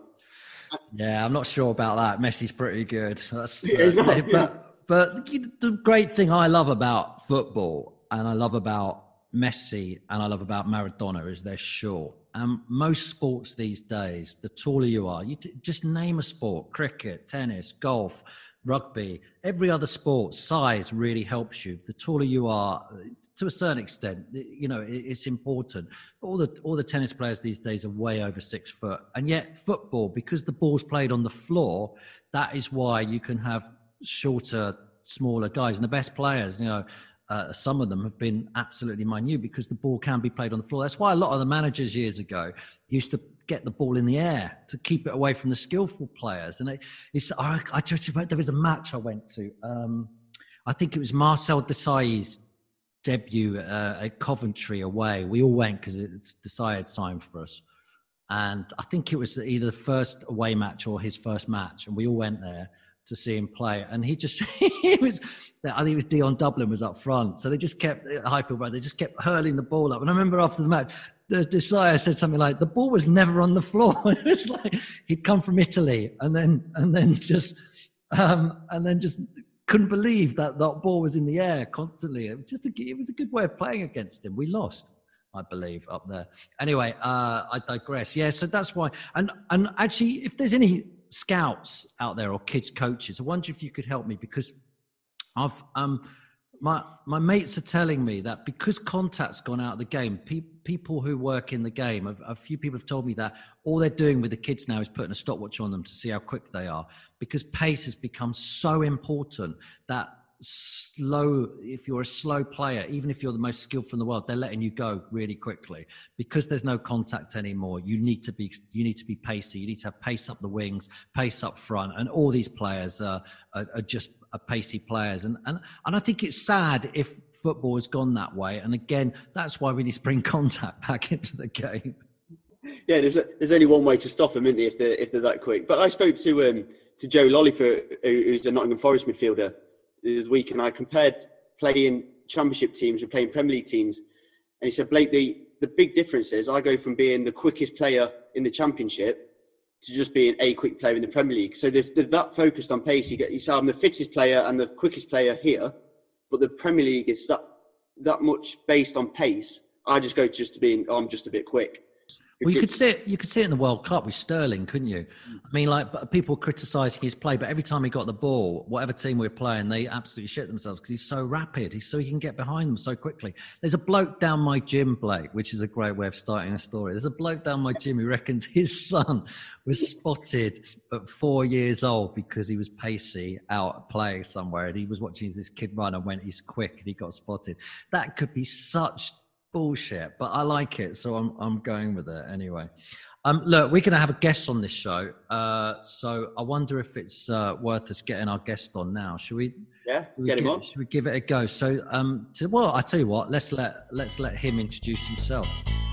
Yeah, I'm not sure about that. Messi's pretty good. That's, Yeah, that's not, it. But but the great thing I love about football, and I love about Messi, and I love about Maradona, is they're short. Um, most sports these days, the taller you are, you t- just name a sport: cricket, tennis, golf, rugby, every other sport, size really helps you. The taller you are, to a certain extent, you know, it, it's important. All the all the tennis players these days are way over six foot. And yet football, because the ball's played on the floor, that is why you can have shorter, smaller guys. And the best players, you know, Uh, some of them have been absolutely minute because the ball can be played on the floor. That's why a lot of the managers years ago used to get the ball in the air to keep it away from the skillful players. And it, it's, I, I just, there was a match I went to. Um, I think it was Marcel Desailly's debut uh, at Coventry away. We all went because it's Desailly had signed for us. And I think it was either the first away match or his first match. And we all went there to see him play, and he just he was I think it was Dion Dublin was up front, so they just kept Highfield they just kept hurling the ball up. And I remember after the match, the Desire said something like, the ball was never on the floor. It was like he'd come from Italy and then and then just um and then just couldn't believe that that ball was in the air constantly. It was just a it was a good way of playing against him. We lost, I believe, up there. Anyway, uh I digress. Yeah, so that's why. And and actually, if there's any scouts out there or kids coaches, I wonder if you could help me, because I've um my my mates are telling me that because contact's gone out of the game, pe- people who work in the game, a, a few people have told me that all they're doing with the kids now is putting a stopwatch on them to see how quick they are, because pace has become so important that slow, if you're a slow player, even if you're the most skillful in the world, they're letting you go really quickly because there's no contact anymore. You need to be, you need to be pacey. You need to have pace up the wings, pace up front, and all these players are, are, are just are pacey players. And and and I think it's sad if football has gone that way. And again, that's why we need to bring contact back into the game. Yeah, there's a, there's only one way to stop them, isn't there, if they're if they're that quick. But I spoke to um to Joe Lollifer, who's the Nottingham Forest midfielder, this week, and I compared playing Championship teams with playing Premier League teams, and he said, Blake, the, the big difference is I go from being the quickest player in the Championship to just being a quick player in the Premier League. So they're, they're that focused on pace. You get, you say I'm the fittest player and the quickest player here, but the Premier League is that that much based on pace. I just go just to being, oh, I'm just a bit quick. Well, you could see it. You could see it in the World Cup with Sterling, couldn't you? I mean, like people criticising his play, but every time he got the ball, whatever team we were playing, they absolutely shit themselves because he's so rapid. He's so he can get behind them so quickly. There's a bloke down my gym, Blake, which is a great way of starting a story. There's a bloke down my gym who reckons his son was spotted at four years old because he was pacey out playing somewhere, and he was watching this kid run and went, "He's quick," and he got spotted. That could be such bullshit, but I like it, so I'm I'm going with it anyway. Um, look, we're going to have a guest on this show, uh, so I wonder if it's uh, worth us getting our guest on now. Should we? Yeah, should we get him give, on. Should we give it a go? So, um, to, well, I tell you what, let's let let's let him introduce himself.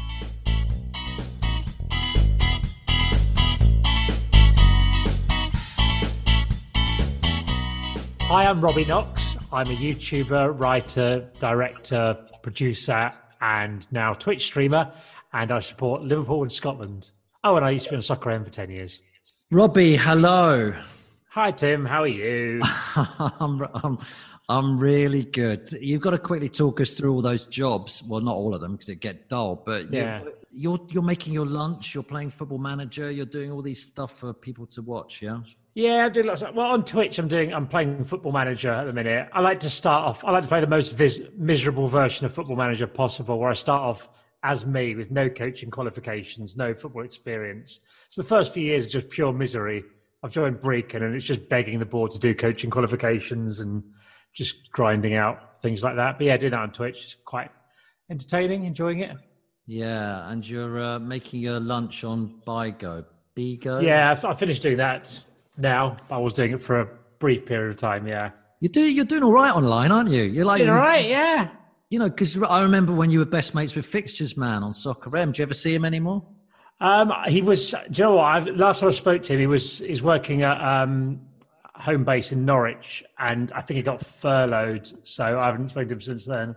Hi, I'm Robbie Knox. I'm a YouTuber, writer, director, producer, and now Twitch streamer, and I support Liverpool and Scotland. Oh, and I used to be on Soccer M for ten years. Robbie, hello. Hi, Tim. How are you? I'm, I'm, I'm really good. You've got to quickly talk us through all those jobs. Well, not all of them because it get dull, but yeah. you're, you're, you're making your lunch, you're playing Football Manager, you're doing all these stuff for people to watch, yeah? Yeah, I'm doing lots of, well, on Twitch, I'm doing, I'm playing Football Manager at the minute. I like to start off, I like to play the most vis, miserable version of Football Manager possible, where I start off as me with no coaching qualifications, no football experience. So the first few years are just pure misery. I've joined Brecon and it's just begging the board to do coaching qualifications and just grinding out things like that. But yeah, doing that on Twitch is quite entertaining, enjoying it. Yeah, and you're uh, making your lunch on Bigo. Bigo? Yeah, I finished doing that now. I was doing it for a brief period of time, yeah. You do, you're doing all right online, aren't you? You're like, doing all right, yeah. You know, because I remember when you were best mates with Fixtures Man on Soccer M. Do you ever see him anymore? Um, he was, do you know what? I've, last time I spoke to him, he was he's working at um, home base in Norwich, and I think he got furloughed, so I haven't spoken to him since then.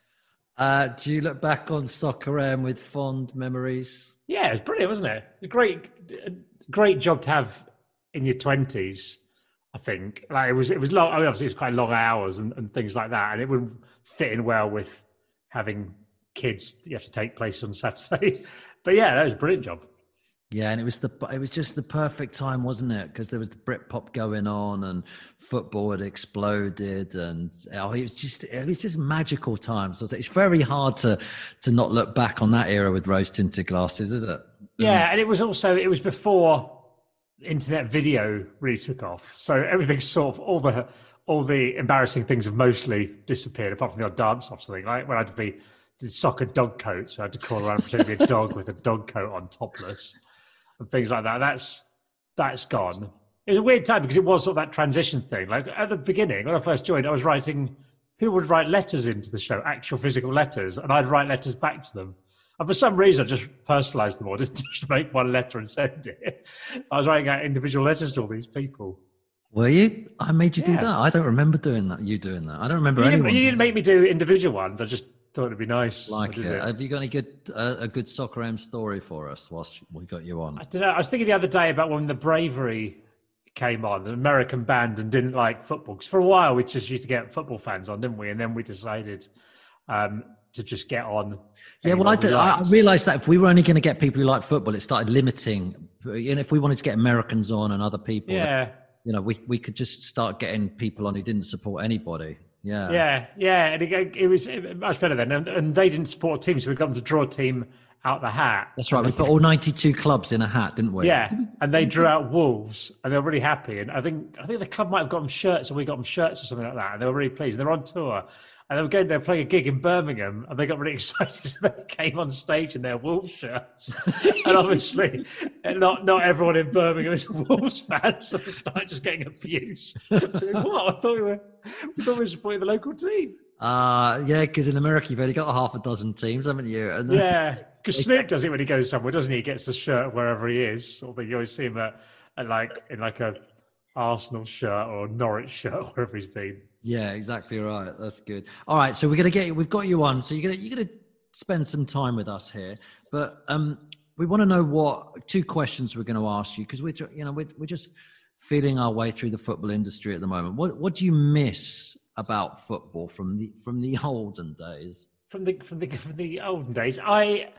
Uh, do you look back on Soccer M with fond memories? Yeah, it was brilliant, wasn't it? A great, a great job to have in your twenties, I think. Like it was, it was long. I mean, obviously, it was quite long hours and, and things like that, and it would fit in well with having kids that you have to take place on Saturday. But yeah, that was a brilliant job. Yeah, and it was the it was just the perfect time, wasn't it? Because there was the Britpop going on, and football had exploded, and oh, it was just it was just magical times. So it's very hard to to not look back on that era with rose tinted glasses, is it? Isn't yeah, it? And it was also it was before internet video really took off, so everything sort of all the all the embarrassing things have mostly disappeared, apart from the odd dance off something. Like when I had to be did soccer dog coats, so I had to crawl around and pretend to be a dog with a dog coat on, topless, and things like that. That's that's gone. It was a weird time because it was sort of that transition thing. Like at the beginning, when I first joined, I was writing. People would write letters into the show, actual physical letters, and I'd write letters back to them. And for some reason, I just personalised them all, just, just make one letter and send it. I was writing out individual letters to all these people. Were you? I made you Yeah. do that. I don't remember doing that. You doing that? I don't remember You didn't, anyone. you didn't make me do individual ones. I just thought it'd be nice. like so I it. did it. Have you got any good uh, a good Soccer M story for us whilst we got you on? I don't know. I was thinking the other day about when the Bravery came on, an American band, and didn't like football. Because for a while we just used to get football fans on, didn't we? And then we decided um, to just get on. Yeah, well, I, anyone we did, I liked. realised that if we were only going to get people who like football, it started limiting. You know, if we wanted to get Americans on and other people, Yeah, you know, we we could just start getting people on who didn't support anybody. Yeah, yeah, yeah. And it, it was much better then. And, and they didn't support a team, so we got them to draw a team out the hat. that's right. We put all ninety-two clubs in a hat, didn't we? Yeah, and they drew out Wolves, and they were really happy. And I think I think the club might have got them shirts, or we got them shirts or something like that. And they were really pleased. And they're on tour, and they were going. They were playing a gig in Birmingham, and they got really excited. So they came on stage in their Wolves shirts, and obviously, not not everyone in Birmingham is Wolves fans, so they started just getting abuse. So, what? I thought we were, we thought we were supporting the local team. Uh, yeah, because in America you've only got a half a dozen teams, haven't you? And Yeah, because Snoop does it when he goes somewhere, doesn't he? He gets a shirt wherever he is. Sort of thing. You always see him at, at like in like a Arsenal shirt or a Norwich shirt, or wherever he's been. Yeah, exactly right. That's good. All right, so we're gonna get we've got you on. So you're gonna you're gonna spend some time with us here, but um, we want to know what two questions we're going to ask you because we're ju- you know we're we're just feeling our way through the football industry at the moment. What what do you miss about football from the from the olden days? From the from the from the olden days, I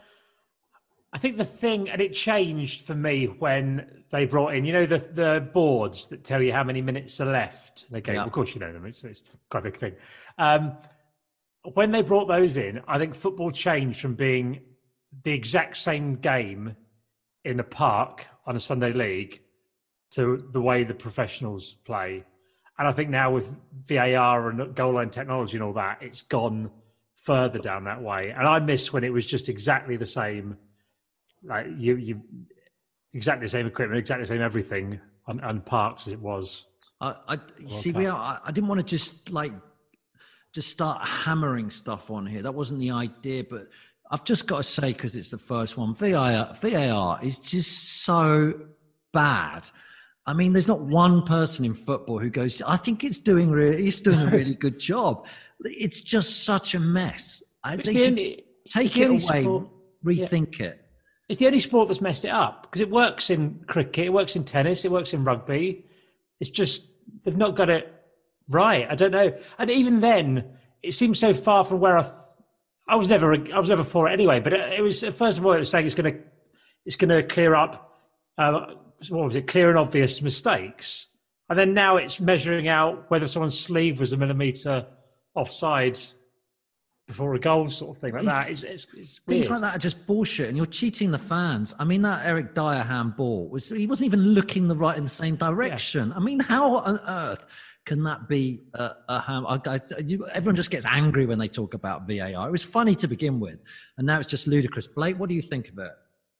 I think the thing, and it changed for me when they brought in, you know, the the boards that tell you how many minutes are left in a game. Yeah. Of course, you know them. It's, it's quite a big thing. Um, when they brought those in, I think football changed from being the exact same game in a park on a Sunday league to the way the professionals play. And I think now with V A R and goal line technology and all that, it's gone further down that way. And I miss when it was just exactly the same. Like you, you, exactly the same equipment, exactly the same everything on, on parks as it was. I, I see. We are. I, I didn't want to just like just start hammering stuff on here. That wasn't the idea, but I've just got to say, because it's the first one, V A R is just so bad. I mean, there's not one person in football who goes, I think it's doing really, it's doing a really good job. It's just such a mess. I think the only, take it away, sport, rethink yeah. it. It's the only sport that's messed it up, because it works in cricket, it works in tennis, it works in rugby. It's just, they've not got it right. I don't know. And even then, it seems so far from where I, I was never, I was never for it anyway. But it, it was, first of all, it was saying it's going to, it's going to clear up, uh, what was it, clear and obvious mistakes. And then now it's measuring out whether someone's sleeve was a millimetre offside before a goal, sort of thing like that. It's, it's, it's weird. Things like that are just bullshit, and you're cheating the fans. I mean, that Eric Dyer handball was, he wasn't even looking the right in the same direction. Yeah. I mean, how on earth can that be a, a ham? I, I, everyone just gets angry when they talk about V A R. It was funny to begin with, and now it's just ludicrous. Blake, what do you think of it?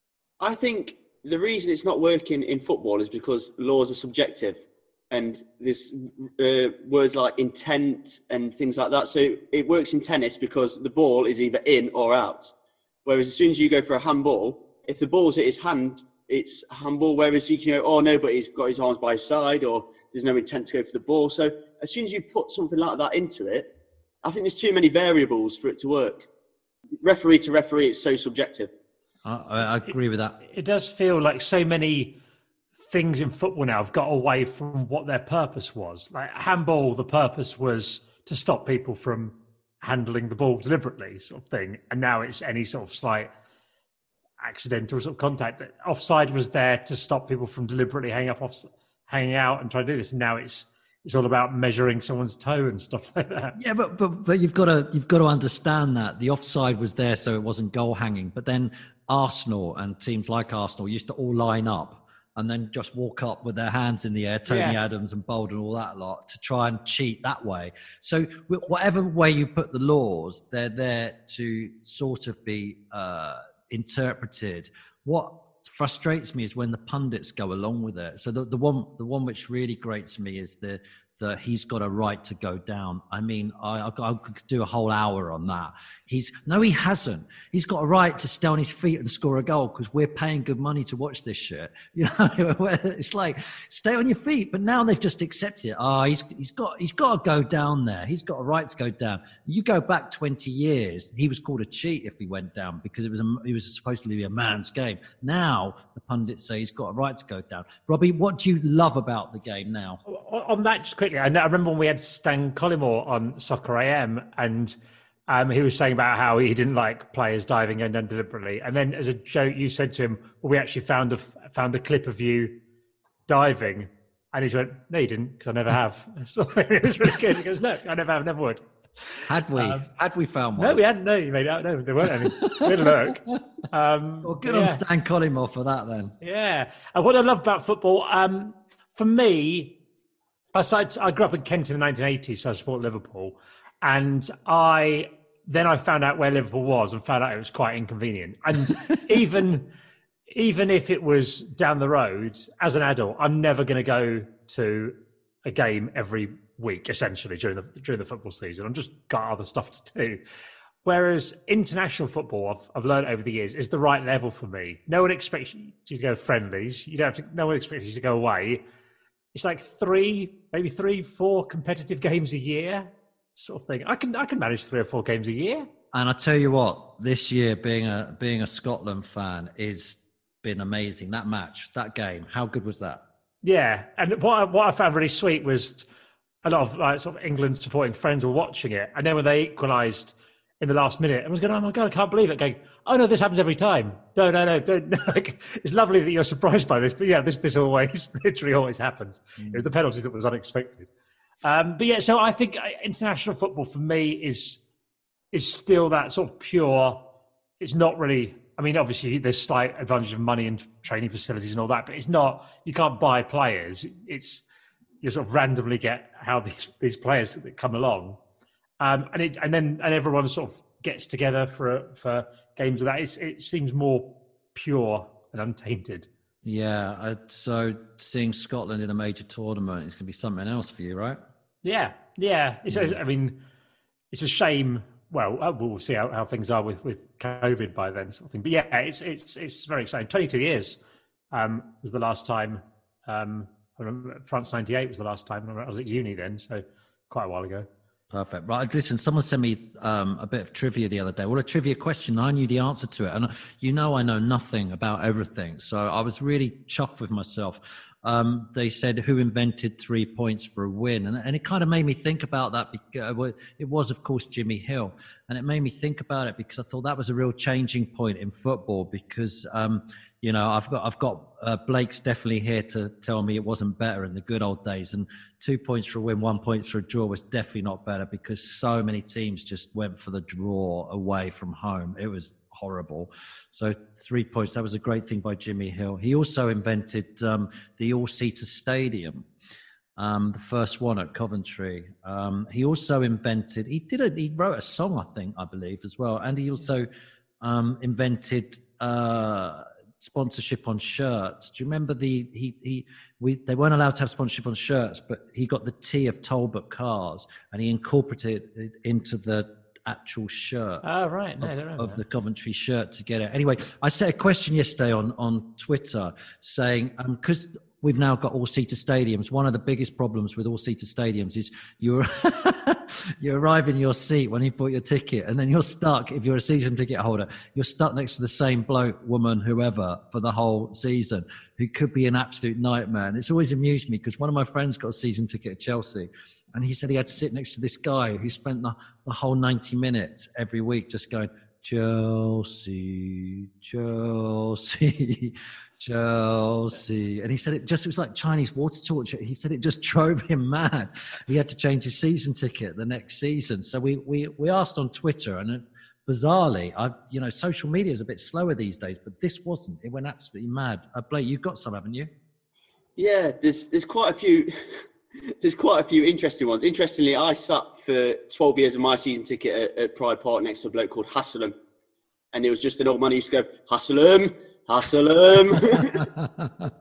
I think the reason it's not working in football is because laws are subjective, and this uh, words like intent and things like that. So it works in tennis because the ball is either in or out. Whereas as soon as you go for a handball, if the ball's at his hand, it's handball. Whereas you can go, oh no, but he's got his arms by his side, or there's no intent to go for the ball. So as soon as you put something like that into it, I think there's too many variables for it to work. Referee to referee, it's so subjective. I, I agree with that. It, it does feel like so many things in football now have got away from what their purpose was. Like handball, the purpose was to stop people from handling the ball deliberately, sort of thing. And now it's any sort of slight accidental sort of contact. Offside was there to stop people from deliberately hanging up off, hanging out and trying to do this. And now it's it's all about measuring someone's toe and stuff like that. Yeah, but but but you've got to you've got to understand that the offside was there so it wasn't goal hanging. But then Arsenal and teams like Arsenal used to all line up and then just walk up with their hands in the air, Tony yeah. Adams and Bolden, all that lot, to try and cheat that way. So whatever way you put the laws, they're there to sort of be uh, interpreted. What frustrates me is when the pundits go along with it. So the, the one the one which really grates me is the that he's got a right to go down. I mean, I, I, I could do a whole hour on that. He's no, he hasn't. He's got a right to stay on his feet and score a goal because we're paying good money to watch this shit. You know, it's like stay on your feet. But now they've just accepted it. Oh, he's he's got he's got to go down there. He's got a right to go down. You go back twenty years, he was called a cheat if he went down because it was a, it was supposed to be a man's game. Now the pundits say he's got a right to go down. Robbie, what do you love about the game now? On that, just quickly, I remember when we had Stan Collymore on Soccer A M, and um, he was saying about how he didn't like players diving in deliberately. And then, as a joke, you said to him, "Well, we actually found a found a clip of you diving," and he went, "No, you didn't, because I never have." So it was really good. He goes, "No, I never have, never would." Had we? Um, had we found one? No, we hadn't. No, you made out. No, there weren't any. Good look. Um, well, good yeah. on Stan Collymore for that, then. Yeah, and what I love about football, um, for me. I started, I grew up in Kent in the nineteen eighties, so I support Liverpool. And I then I found out where Liverpool was and found out it was quite inconvenient. And even even if it was down the road, as an adult, I'm never going to go to a game every week, essentially, during the during the football season. I've just got other stuff to do. Whereas international football, I've, I've learned over the years, is the right level for me. No one expects you to go friendlies. You don't have to, no one expects you to go away. It's like three, maybe three, four competitive games a year, sort of thing. I can I can manage three or four games a year. And I tell you what, this year being a being a Scotland fan is been amazing. That match, that game, how good was that? Yeah, and what I, what I found really sweet was a lot of like sort of England supporting friends were watching it, and then when they equalised in the last minute, I was going, "Oh my god, I can't believe it!" Going, "Oh no, this happens every time." No, no, no, don't. No. Like, it's lovely that you're surprised by this, but yeah, this this always, literally always happens. Mm. It was the penalties that was unexpected. Um, but yeah, so I think international football for me is is still that sort of pure. It's not really. I mean, obviously, there's slight advantage of money and training facilities and all that, but it's not. You can't buy players. It's you sort of randomly get how these these players that come along. Um, and it, and then and everyone sort of gets together for for games of that. It's, it seems more pure and untainted Yeah, uh, so seeing Scotland in a major tournament is going to be something else for you, right? Yeah, yeah. It's a, I mean, it's a shame. Well, we'll see how, how things are with, with COVID by then, sort of thing. But yeah, it's it's it's very exciting. twenty-two years um, was the last time. Um, I remember France ninety-eight was the last time. I was at uni then, so quite a while ago. Perfect. Right. Listen, someone sent me um, a bit of trivia the other day. Well, a trivia question. I knew the answer to it. And you know, I know nothing about everything. So I was really chuffed with myself. Um, they said, who invented three points for a win? And, and it kind of made me think about that. Because, well, it was, of course, Jimmy Hill. And it made me think about it because I thought that was a real changing point in football because, um, you know, I've got, I've got uh, Blake's definitely here to tell me it wasn't better in the good old days. And two points for a win, one point for a draw was definitely not better because so many teams just went for the draw away from home. It was horrible. So three points, that was a great thing by Jimmy Hill. He also invented um, the all-seater stadium, um, the first one at Coventry. Um, he also invented, he did a, he wrote a song, I think, I believe as well. And he also um, invented uh, sponsorship on shirts. Do you remember the, he, he, we, they weren't allowed to have sponsorship on shirts, but he got the T of Talbot cars and he incorporated it into the actual shirt oh, right. no, of, of the Coventry shirt to get it. Anyway, I set a question yesterday on, on Twitter saying, um, because we've now got all-seater stadiums, one of the biggest problems with all-seater stadiums is you're you arrive in your seat when you bought your ticket and then you're stuck, if you're a season ticket holder, you're stuck next to the same bloke, woman, whoever, for the whole season, who could be an absolute nightmare. And it's always amused me because one of my friends got a season ticket at Chelsea. And he said he had to sit next to this guy who spent the, the whole ninety minutes every week just going, Chelsea, Chelsea, Chelsea. And he said it just, it was like Chinese water torture. He said it just drove him mad. He had to change his season ticket the next season. So we we, we asked on Twitter, and it, bizarrely, I you know, social media is a bit slower these days, but this wasn't. It went absolutely mad. Uh, Blake, you've got some, haven't you? Yeah, there's there's quite a few... There's quite a few interesting ones. Interestingly, I sat for twelve years of my season ticket at, at Pride Park next to a bloke called Hasselham. And it was just an old man who used to go, Hasselham, Hasselham.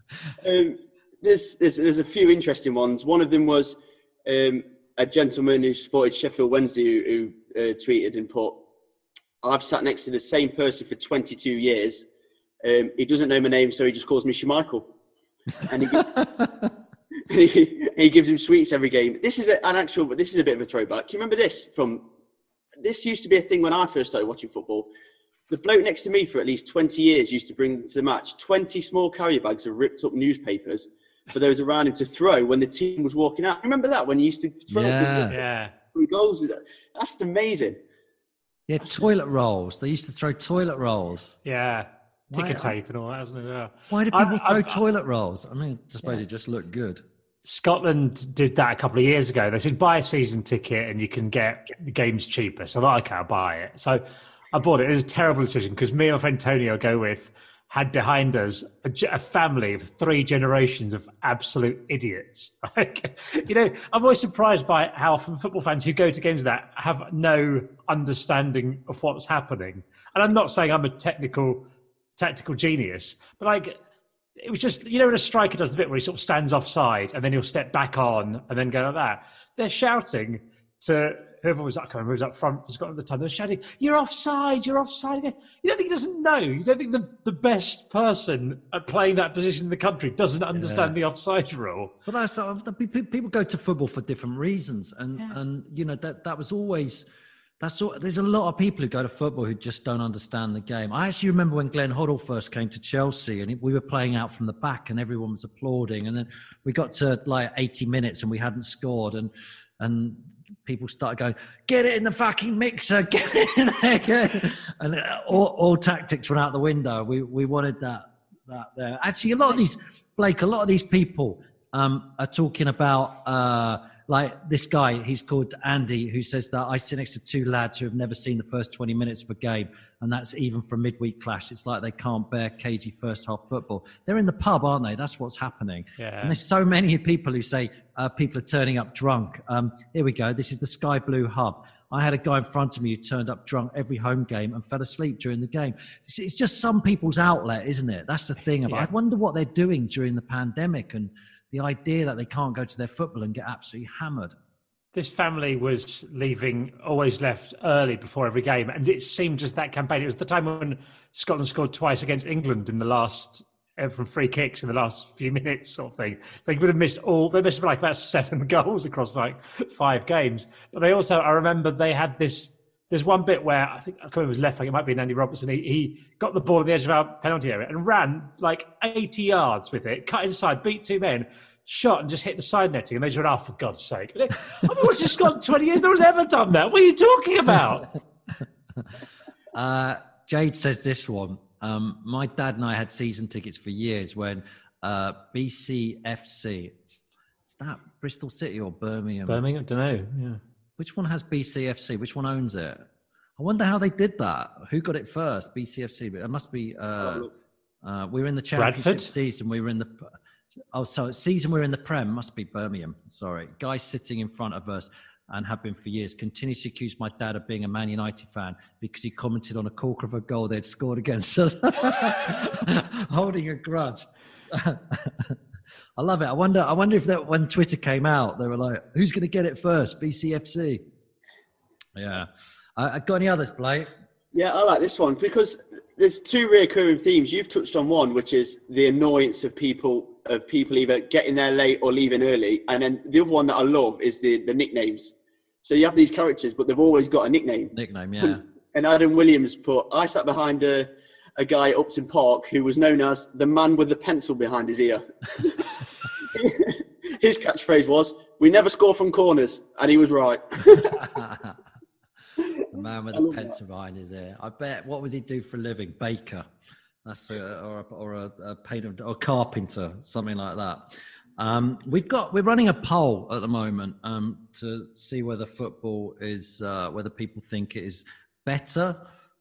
um, there's, there's, there's a few interesting ones. One of them was um, a gentleman who supported Sheffield Wednesday who, who uh, tweeted and put, I've sat next to the same person for twenty-two years. Um, he doesn't know my name, so he just calls me Schmeichel. And he... he, he gives him sweets every game. This is a, an actual, but this is a bit of a throwback. You remember this from, this used to be a thing when I first started watching football. The bloke next to me for at least twenty years used to bring to the match twenty small carrier bags of ripped up newspapers for those around him to throw when the team was walking out. Remember that when you used to throw yeah. up yeah. three goals? That's amazing. Yeah, toilet rolls. They used to throw toilet rolls. Yeah. Ticker Why, tape and all that, wasn't it? Yeah. Why do people I, throw I, toilet rolls? I mean, I suppose yeah. it just looked good. Scotland did that a couple of years ago. They said buy a season ticket and you can get the games cheaper. So I can't buy it. So I bought it. It was a terrible decision because me and my friend Tony I go with had behind us a, a family of three generations of absolute idiots. Like, you know, I'm always surprised by how often football fans who go to games that have no understanding of what's happening. And I'm not saying I'm a technical tactical genius, but like, it was just, you know, when a striker does the bit where he sort of stands offside and then he'll step back on and then go like that. They're shouting to whoever was up, who was up front for Scotland at the time. They're shouting, "You're offside! You're offside again!" You don't think he doesn't know? You don't think the, the best person at playing that position in the country doesn't understand yeah. the offside rule? But that's uh, people go to football for different reasons, and yeah. and you know that that was always. That's all, there's a lot of people who go to football who just don't understand the game. I actually remember when Glenn Hoddle first came to Chelsea and we were playing out from the back and everyone was applauding. And then we got to like eighty minutes and we hadn't scored. And and people started going, get it in the fucking mixer, get it in there. Get it. And all, all tactics went out the window. We we wanted that, that there. Actually, a lot of these, Blake, a lot of these people um, are talking about... Uh, like this guy, he's called Andy, who says that I sit next to two lads who have never seen the first twenty minutes of a game, and that's even for a midweek clash. It's like they can't bear cagey first half football. They're in the pub, aren't they? That's what's happening. Yeah. And there's so many people who say uh, people are turning up drunk. Um, here we go. This is the Sky Blue Hub. I had a guy in front of me who turned up drunk every home game and fell asleep during the game. It's, it's just some people's outlet, isn't it? That's the thing about. Yeah. I wonder what they're doing during the pandemic and the idea that they can't go to their football and get absolutely hammered. This family was leaving, always left early before every game. And it seemed just that campaign. It was the time when Scotland scored twice against England in the last, uh, from free kicks in the last few minutes sort of thing. So they would have missed all, they missed like about seven goals across like five games. But they also, I remember they had this, there's one bit where I think, I can't remember it was left, like it might be Andy Robertson. He, he got the ball at the edge of our penalty area and ran like eighty yards with it, cut inside, beat two men, shot and just hit the side netting. And they just went, oh, for God's sake. I mean, what's this got twenty years? No one's ever done that. What are you talking about? uh, Jade says this one. Um, my dad and I had season tickets for years when uh, B C F C, is that Bristol City or Birmingham? Birmingham, I don't know, yeah. Which one has B C F C? Which one owns it? I wonder how they did that. Who got it first? B C F C. But it must be. Uh, uh, we were in the championship Bradford? season. We were in the. Oh, so season we we're in the Prem. Must be Birmingham. Sorry, guy sitting in front of us and have been for years continues to accuse my dad of being a Man United fan because he commented on a corker of a goal they'd scored against us, holding a grudge. I love it. I wonder. I wonder if that when Twitter came out, they were like, "Who's going to get it first?" B C F C. Yeah. Uh, got any others, Blake? Yeah, I like this one because there's two recurring themes. You've touched on one, which is the annoyance of people of people either getting there late or leaving early, and then the other one that I love is the the nicknames. So you have these characters, but they've always got a nickname. Nickname, yeah. And Adam Williams put, I sat behind a. a guy at Upton Park who was known as the man with the pencil behind his ear. His catchphrase was, "We never score from corners," and he was right. The man with the pencil that. behind his ear. I bet. What would he do for a living? Baker. That's a, or a, or a, a painter or carpenter, something like that. Um, we've got. We're running a poll at the moment um, to see whether football is uh, whether people think it is better.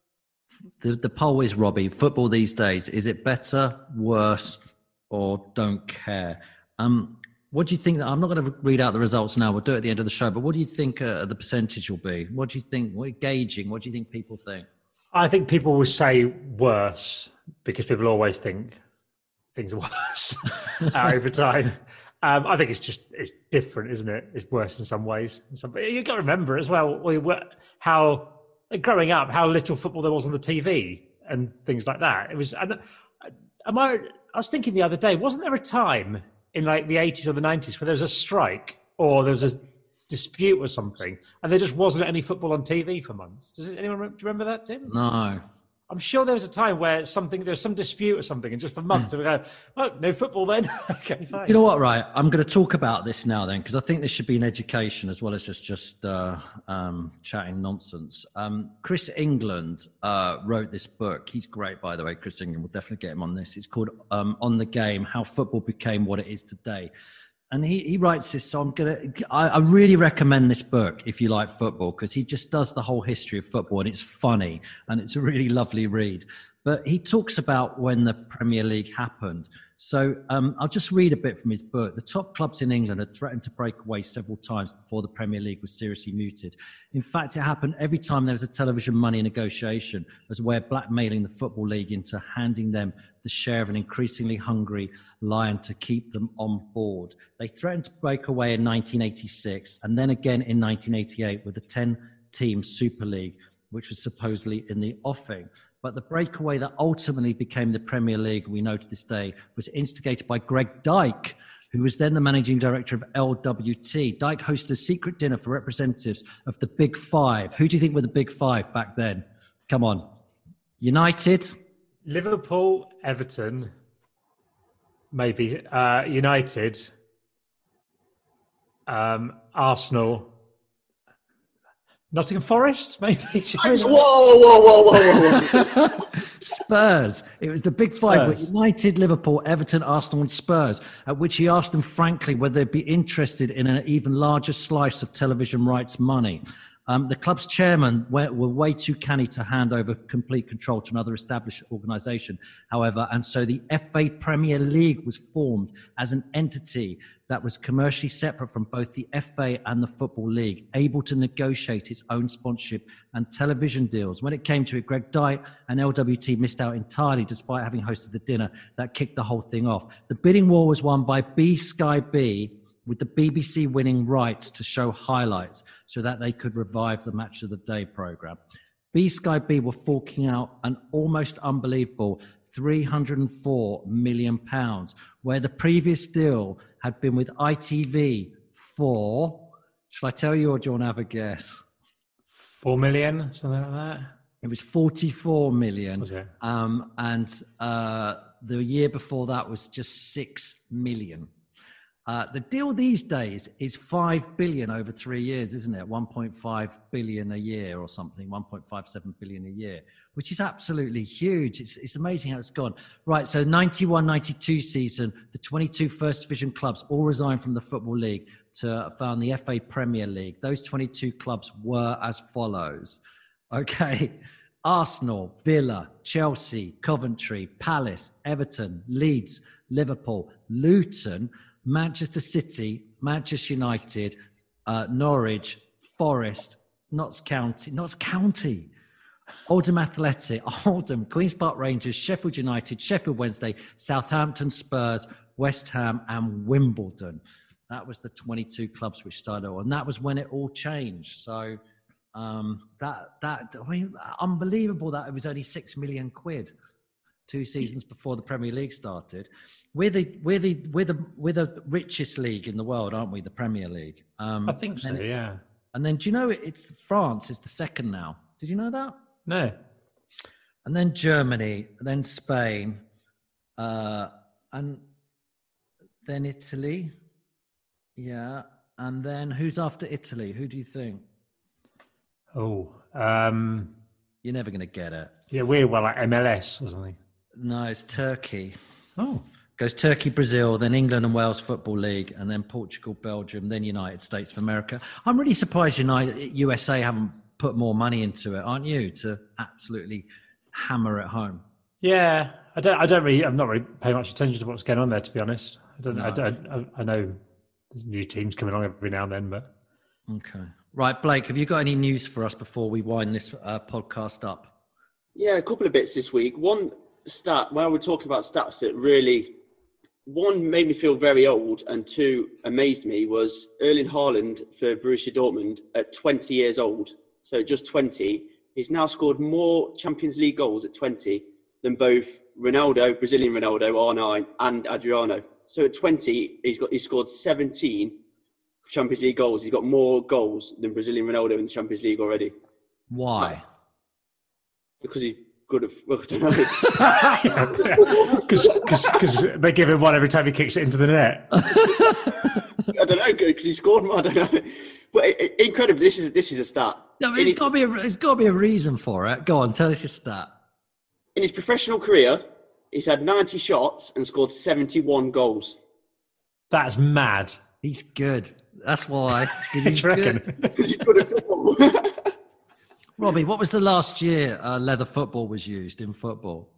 The, the poll is, Robbie, football these days, is it better, worse, or don't care? Um, what do you think? That, I'm not going to read out the results now. We'll do it at the end of the show. But what do you think uh, the percentage will be? What do you think? What gauging? What do you think people think? I think people will say worse because people always think things are worse over time. Um, I think it's just, it's different, isn't it? It's worse in some ways. In some, you've got to remember as well how... growing up, how little football there was on the T V and things like that. It was, and am I, I was thinking the other day, wasn't there a time in like the eighties or the nineties where there was a strike or there was a dispute or something and there just wasn't any football on T V for months? Does anyone, do you remember that, Tim? No. I'm sure there was a time where something, there was some dispute or something, and just for months, we go, oh, no football then. Okay, fine. You know what, right? I'm going to talk about this now then, because I think this should be an education as well as just, just uh, um, chatting nonsense. Um, Chris England uh, wrote this book. He's great, by the way, Chris England. We'll definitely get him on this. It's called um, On the Game, How Football Became What It Is Today. And he, he writes this, so I'm gonna. I, I really recommend this book if you like football, because he just does the whole history of football, and it's funny and it's a really lovely read. But he talks about when the Premier League happened. So um, I'll just read a bit from his book. The top clubs in England had threatened to break away several times before the Premier League was seriously mooted. In fact, it happened every time there was a television money negotiation as a way of blackmailing the Football League into handing them the share of an increasingly hungry lion to keep them on board. They threatened to break away in nineteen eighty-six and then again in nineteen eighty-eight with the ten-team Super League, which was supposedly in the offing. But the breakaway that ultimately became the Premier League we know to this day was instigated by Greg Dyke, who was then the managing director of L W T. Dyke hosted a secret dinner for representatives of the Big Five. Who do you think were the Big Five back then? Come on. United? Liverpool, Everton, maybe uh, United, um, Arsenal, Nottingham Forest, maybe. Whoa, whoa, whoa, whoa, whoa! Spurs. It was the big five with Spurs. United, Liverpool, Everton, Arsenal, and Spurs. At which he asked them frankly whether they'd be interested in an even larger slice of television rights money. Um, the club's chairman were, were way too canny to hand over complete control to another established organisation, however, and so the F A Premier League was formed as an entity that was commercially separate from both the F A and the Football League, able to negotiate its own sponsorship and television deals. When it came to it, Greg Dyke and L W T missed out entirely despite having hosted the dinner that kicked the whole thing off. The bidding war was won by B Sky B, with the B B C winning rights to show highlights so that they could revive the Match of the Day programme. B Sky B were forking out an almost unbelievable three hundred four million pounds, where the previous deal had been with I T V for, shall I tell you or do you want to have a guess? Four million, something like that. It was forty-four million. Was it? Um, and uh, the year before that was just six million. Uh, the deal these days is five billion over three years, isn't it? one point five billion a year or something, one point five seven billion a year, which is absolutely huge. It's, it's amazing how it's gone. Right, so ninety-one ninety-two season, the twenty-two First Division clubs all resigned from the Football League to found the F A Premier League. Those twenty-two clubs were as follows. Okay, Arsenal, Villa, Chelsea, Coventry, Palace, Everton, Leeds, Liverpool, Luton, Manchester City, Manchester United, uh, Norwich, Forest, Notts County, Notts County, Oldham Athletic, Oldham, Queen's Park Rangers, Sheffield United, Sheffield Wednesday, Southampton, Spurs, West Ham, and Wimbledon. That was the twenty-two clubs which started, and that was when it all changed. So um, that that I mean, unbelievable that it was only six million quid two seasons before the Premier League started. We're the we're the we're the we're the richest league in the world, aren't we? The Premier League. Um, I think so. Yeah. And then, do you know it, it's France is the second now? Did you know that? No. And then Germany, and then Spain, uh, and then Italy. Yeah, and then who's after Italy? Who do you think? Oh, um, You're never going to get it. yeah, we're well like M L S or something. No, it's Turkey. Oh, Goes Turkey, Brazil, then England and Wales Football League, and then Portugal, Belgium, then United States of America. I'm really surprised United U S A haven't put more money into it, aren't you? To absolutely hammer it home. yeah. I don't. I don't really. I'm not really paying much attention to what's going on there, to be honest. I don't. No. I don't. I, I know there's new teams coming on every now and then, but Okay. Right, Blake, have you got any news for us before we wind this uh, podcast up? Yeah, a couple of bits this week. One stat, while we're talking about stats that really, one made me feel very old and two amazed me, was Erling Haaland for Borussia Dortmund at twenty years old. So just twenty. He's now scored more Champions League goals at twenty than both Ronaldo, Brazilian Ronaldo, R nine, and Adriano. So at twenty, he's got he's scored seventeen Champions League goals. He's got more goals than Brazilian Ronaldo in the Champions League already. Why? Because he's good at, well, I don't know. because they give him one every time he kicks it into the net. I don't know, because he scored more, I don't know. But it, it, incredible, this is this is a stat. No, but in, there's got to be a, there's got to be a reason for it. Go on, tell us your stat. in his professional career, he's had ninety shots and scored seventy-one goals. That's mad. He's good. That's why. 'cause Do he's you reckon? good. Because he's good at football. Robbie, what was the last year uh, leather football was used in football?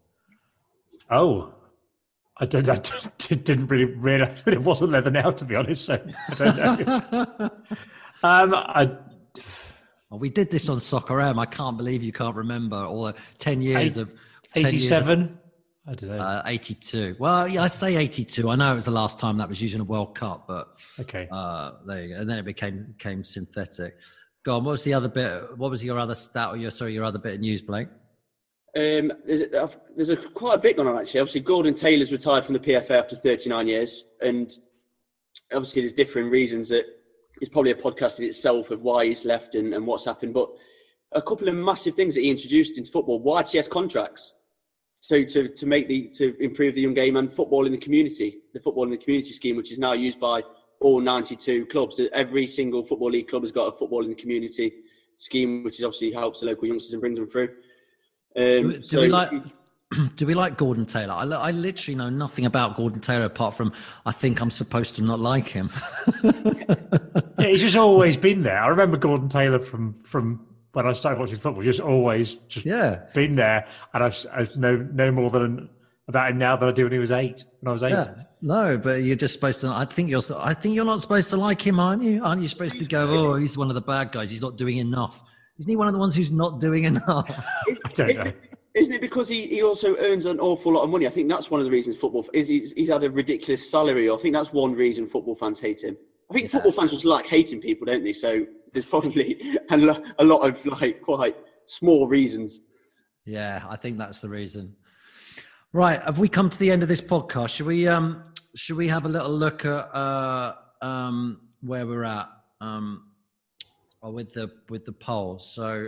Oh, I, don't, I didn't really realise that it wasn't leather now, to be honest. So I don't know. um, I, Well, we did this on Soccer M. I can't believe you can't remember all the ten years Eight- of ten eighty-seven. Years of, I don't know. uh, eighty-two. Well, yeah, I say eighty-two. I know it was the last time that was used in a World Cup, but okay. uh, there you go. And then it became became synthetic. Go on. What was the other bit? What was your other stat or your sorry your other bit of news, Blake? Um, there's, there's a, quite a bit going on, actually. Obviously, Gordon Taylor's retired from the P F A after thirty-nine years. And obviously, there's different reasons that it's probably a podcast in itself of why he's left and, and what's happened. But a couple of massive things that he introduced into football, Y T S contracts. So to, to make the to improve the young game and football in the community, the football in the community scheme, which is now used by all ninety-two clubs. Every single football league club has got a football in the community scheme, which is obviously helps the local youngsters and brings them through. do, Um, do so we like? Do we like Gordon Taylor? I, I literally know nothing about Gordon Taylor apart from I think I'm supposed to not like him. Yeah, he's just always been there. I remember Gordon Taylor from from when I started watching football. Just always just yeah. been there, and I've, I've know no more than about him now than I did when he was eight. When I was eight. Yeah. No, but you're just supposed to. I think you're. I think you're not supposed to like him, aren't you? Aren't you supposed to go? Oh, he's one of the bad guys. He's not doing enough. Isn't he one of the ones who's not doing enough? I don't know. Isn't it because he, he also earns an awful lot of money? I think that's one of the reasons football is he's, he's had a ridiculous salary. I think that's one reason football fans hate him. I think yeah. football fans just like hating people, don't they? So there's probably a, lo- a lot of like quite small reasons. Yeah, I think that's the reason. Right, have we come to the end of this podcast? Should we um should we have a little look at uh um where we're at? Um with the with the poll. So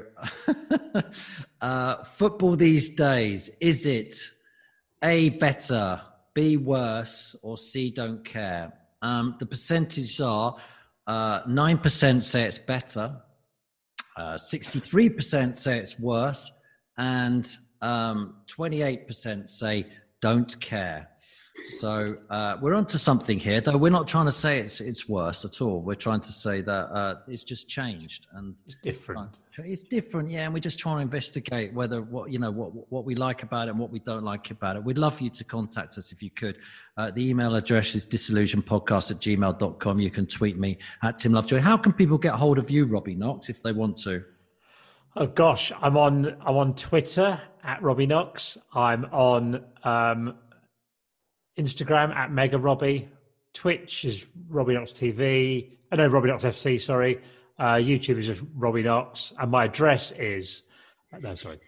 uh football these days, is it A, better, B, worse, or C, don't care? Um the percentages are uh nine percent say it's better, uh sixty-three percent say it's worse, and um twenty-eight percent say don't care. So uh, we're onto something here, though. We're not trying to say it's it's worse at all. We're trying to say that uh, it's just changed and it's different. It's different, yeah. And we're just trying to investigate whether what you know what what we like about it and what we don't like about it. We'd love for you to contact us if you could. Uh, the email address is disillusionpodcast at gmail dot com. You can tweet me at Tim Lovejoy. How can people get hold of you, Robbie Knox, if they want to? Oh gosh, I'm on I'm on Twitter at Robbie Knox. I'm on um, Instagram at Mega Robbie. Twitch is Robbie Knox T V. I know Robbie Knox F C. Sorry. Uh, YouTube is just Robbie Knox, and my address is. No, sorry.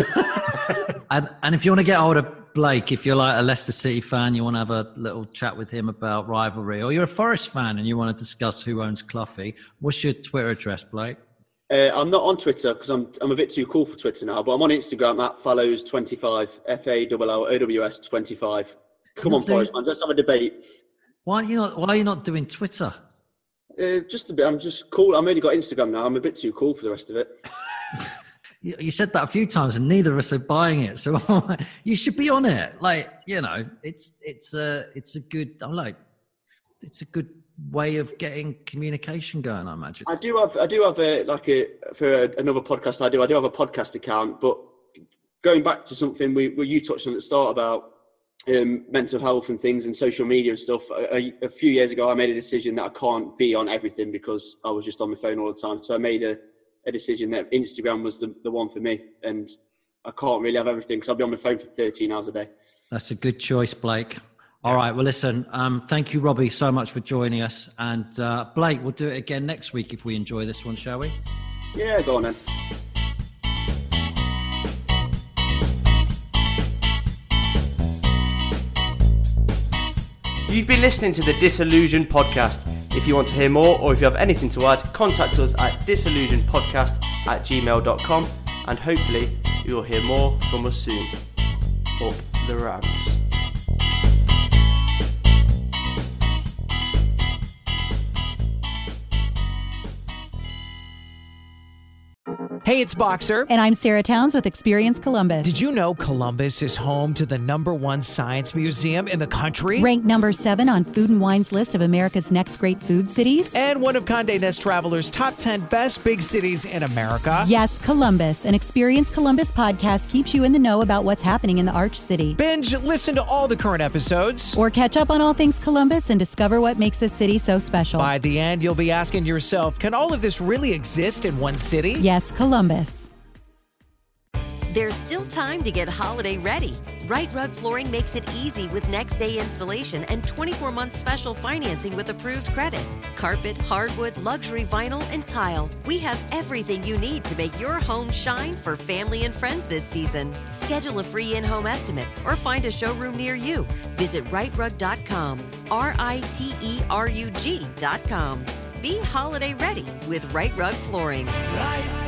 and and if you want to get hold of Blake, if you're like a Leicester City fan, you want to have a little chat with him about rivalry, or you're a Forest fan and you want to discuss who owns Cloughie, what's your Twitter address, Blake? Uh, I'm not on Twitter because I'm I'm a bit too cool for Twitter now, but I'm on Instagram at Fallows twenty-five, F A L L O W S twenty-five. Come on, Forest fans, let's have a debate. Why are you not? Why are you not doing Twitter? Uh, just a bit. I'm just cool. I've only got Instagram now. I'm a bit too cool for the rest of it. you, you said that a few times, and neither of us are buying it. So you should be on it. Like you know, it's it's a it's a good. I like. It's a good way of getting communication going, I imagine. I do have I do have a like a for a, another podcast I do I do have a podcast account, but going back to something we where you touched on at the start about um, mental health and things and social media and stuff. A, a few years ago, I made a decision that I can't be on everything because I was just on my phone all the time. So I made a, a decision that Instagram was the, the one for me, and I can't really have everything because I'll be on my phone for thirteen hours a day. That's a good choice, Blake. All right. Well, listen, um, thank you, Robbie, so much for joining us. And uh, Blake, we'll do it again next week if we enjoy this one, shall we? Yeah, go on then. You've been listening to the Disillusion Podcast. If you want to hear more or if you have anything to add, contact us at disillusionpodcast at gmail dot com, and hopefully you will hear more from us soon. Up the Rams. Hey, it's Boxer. And I'm Sarah Towns with Experience Columbus. Did you know Columbus is home to the number one science museum in the country? Ranked number seven on Food and Wine's list of America's next great food cities. And one of Condé Nast Traveler's top ten best big cities in America. Yes, Columbus. An Experience Columbus podcast keeps you in the know about what's happening in the Arch City. Binge, listen to all the current episodes. Or catch up on all things Columbus and discover what makes this city so special. By the end, you'll be asking yourself, can all of this really exist in one city? Yes, Columbus. There's still time to get holiday ready. Right Rug Flooring makes it easy with next day installation and twenty-four month special financing with approved credit. Carpet, hardwood, luxury vinyl, and tile. We have everything you need to make your home shine for family and friends this season. Schedule a free in-home estimate or find a showroom near you. Visit right rug dot com. R I T E R U G dot com. Be holiday ready with Right Rug Flooring. Right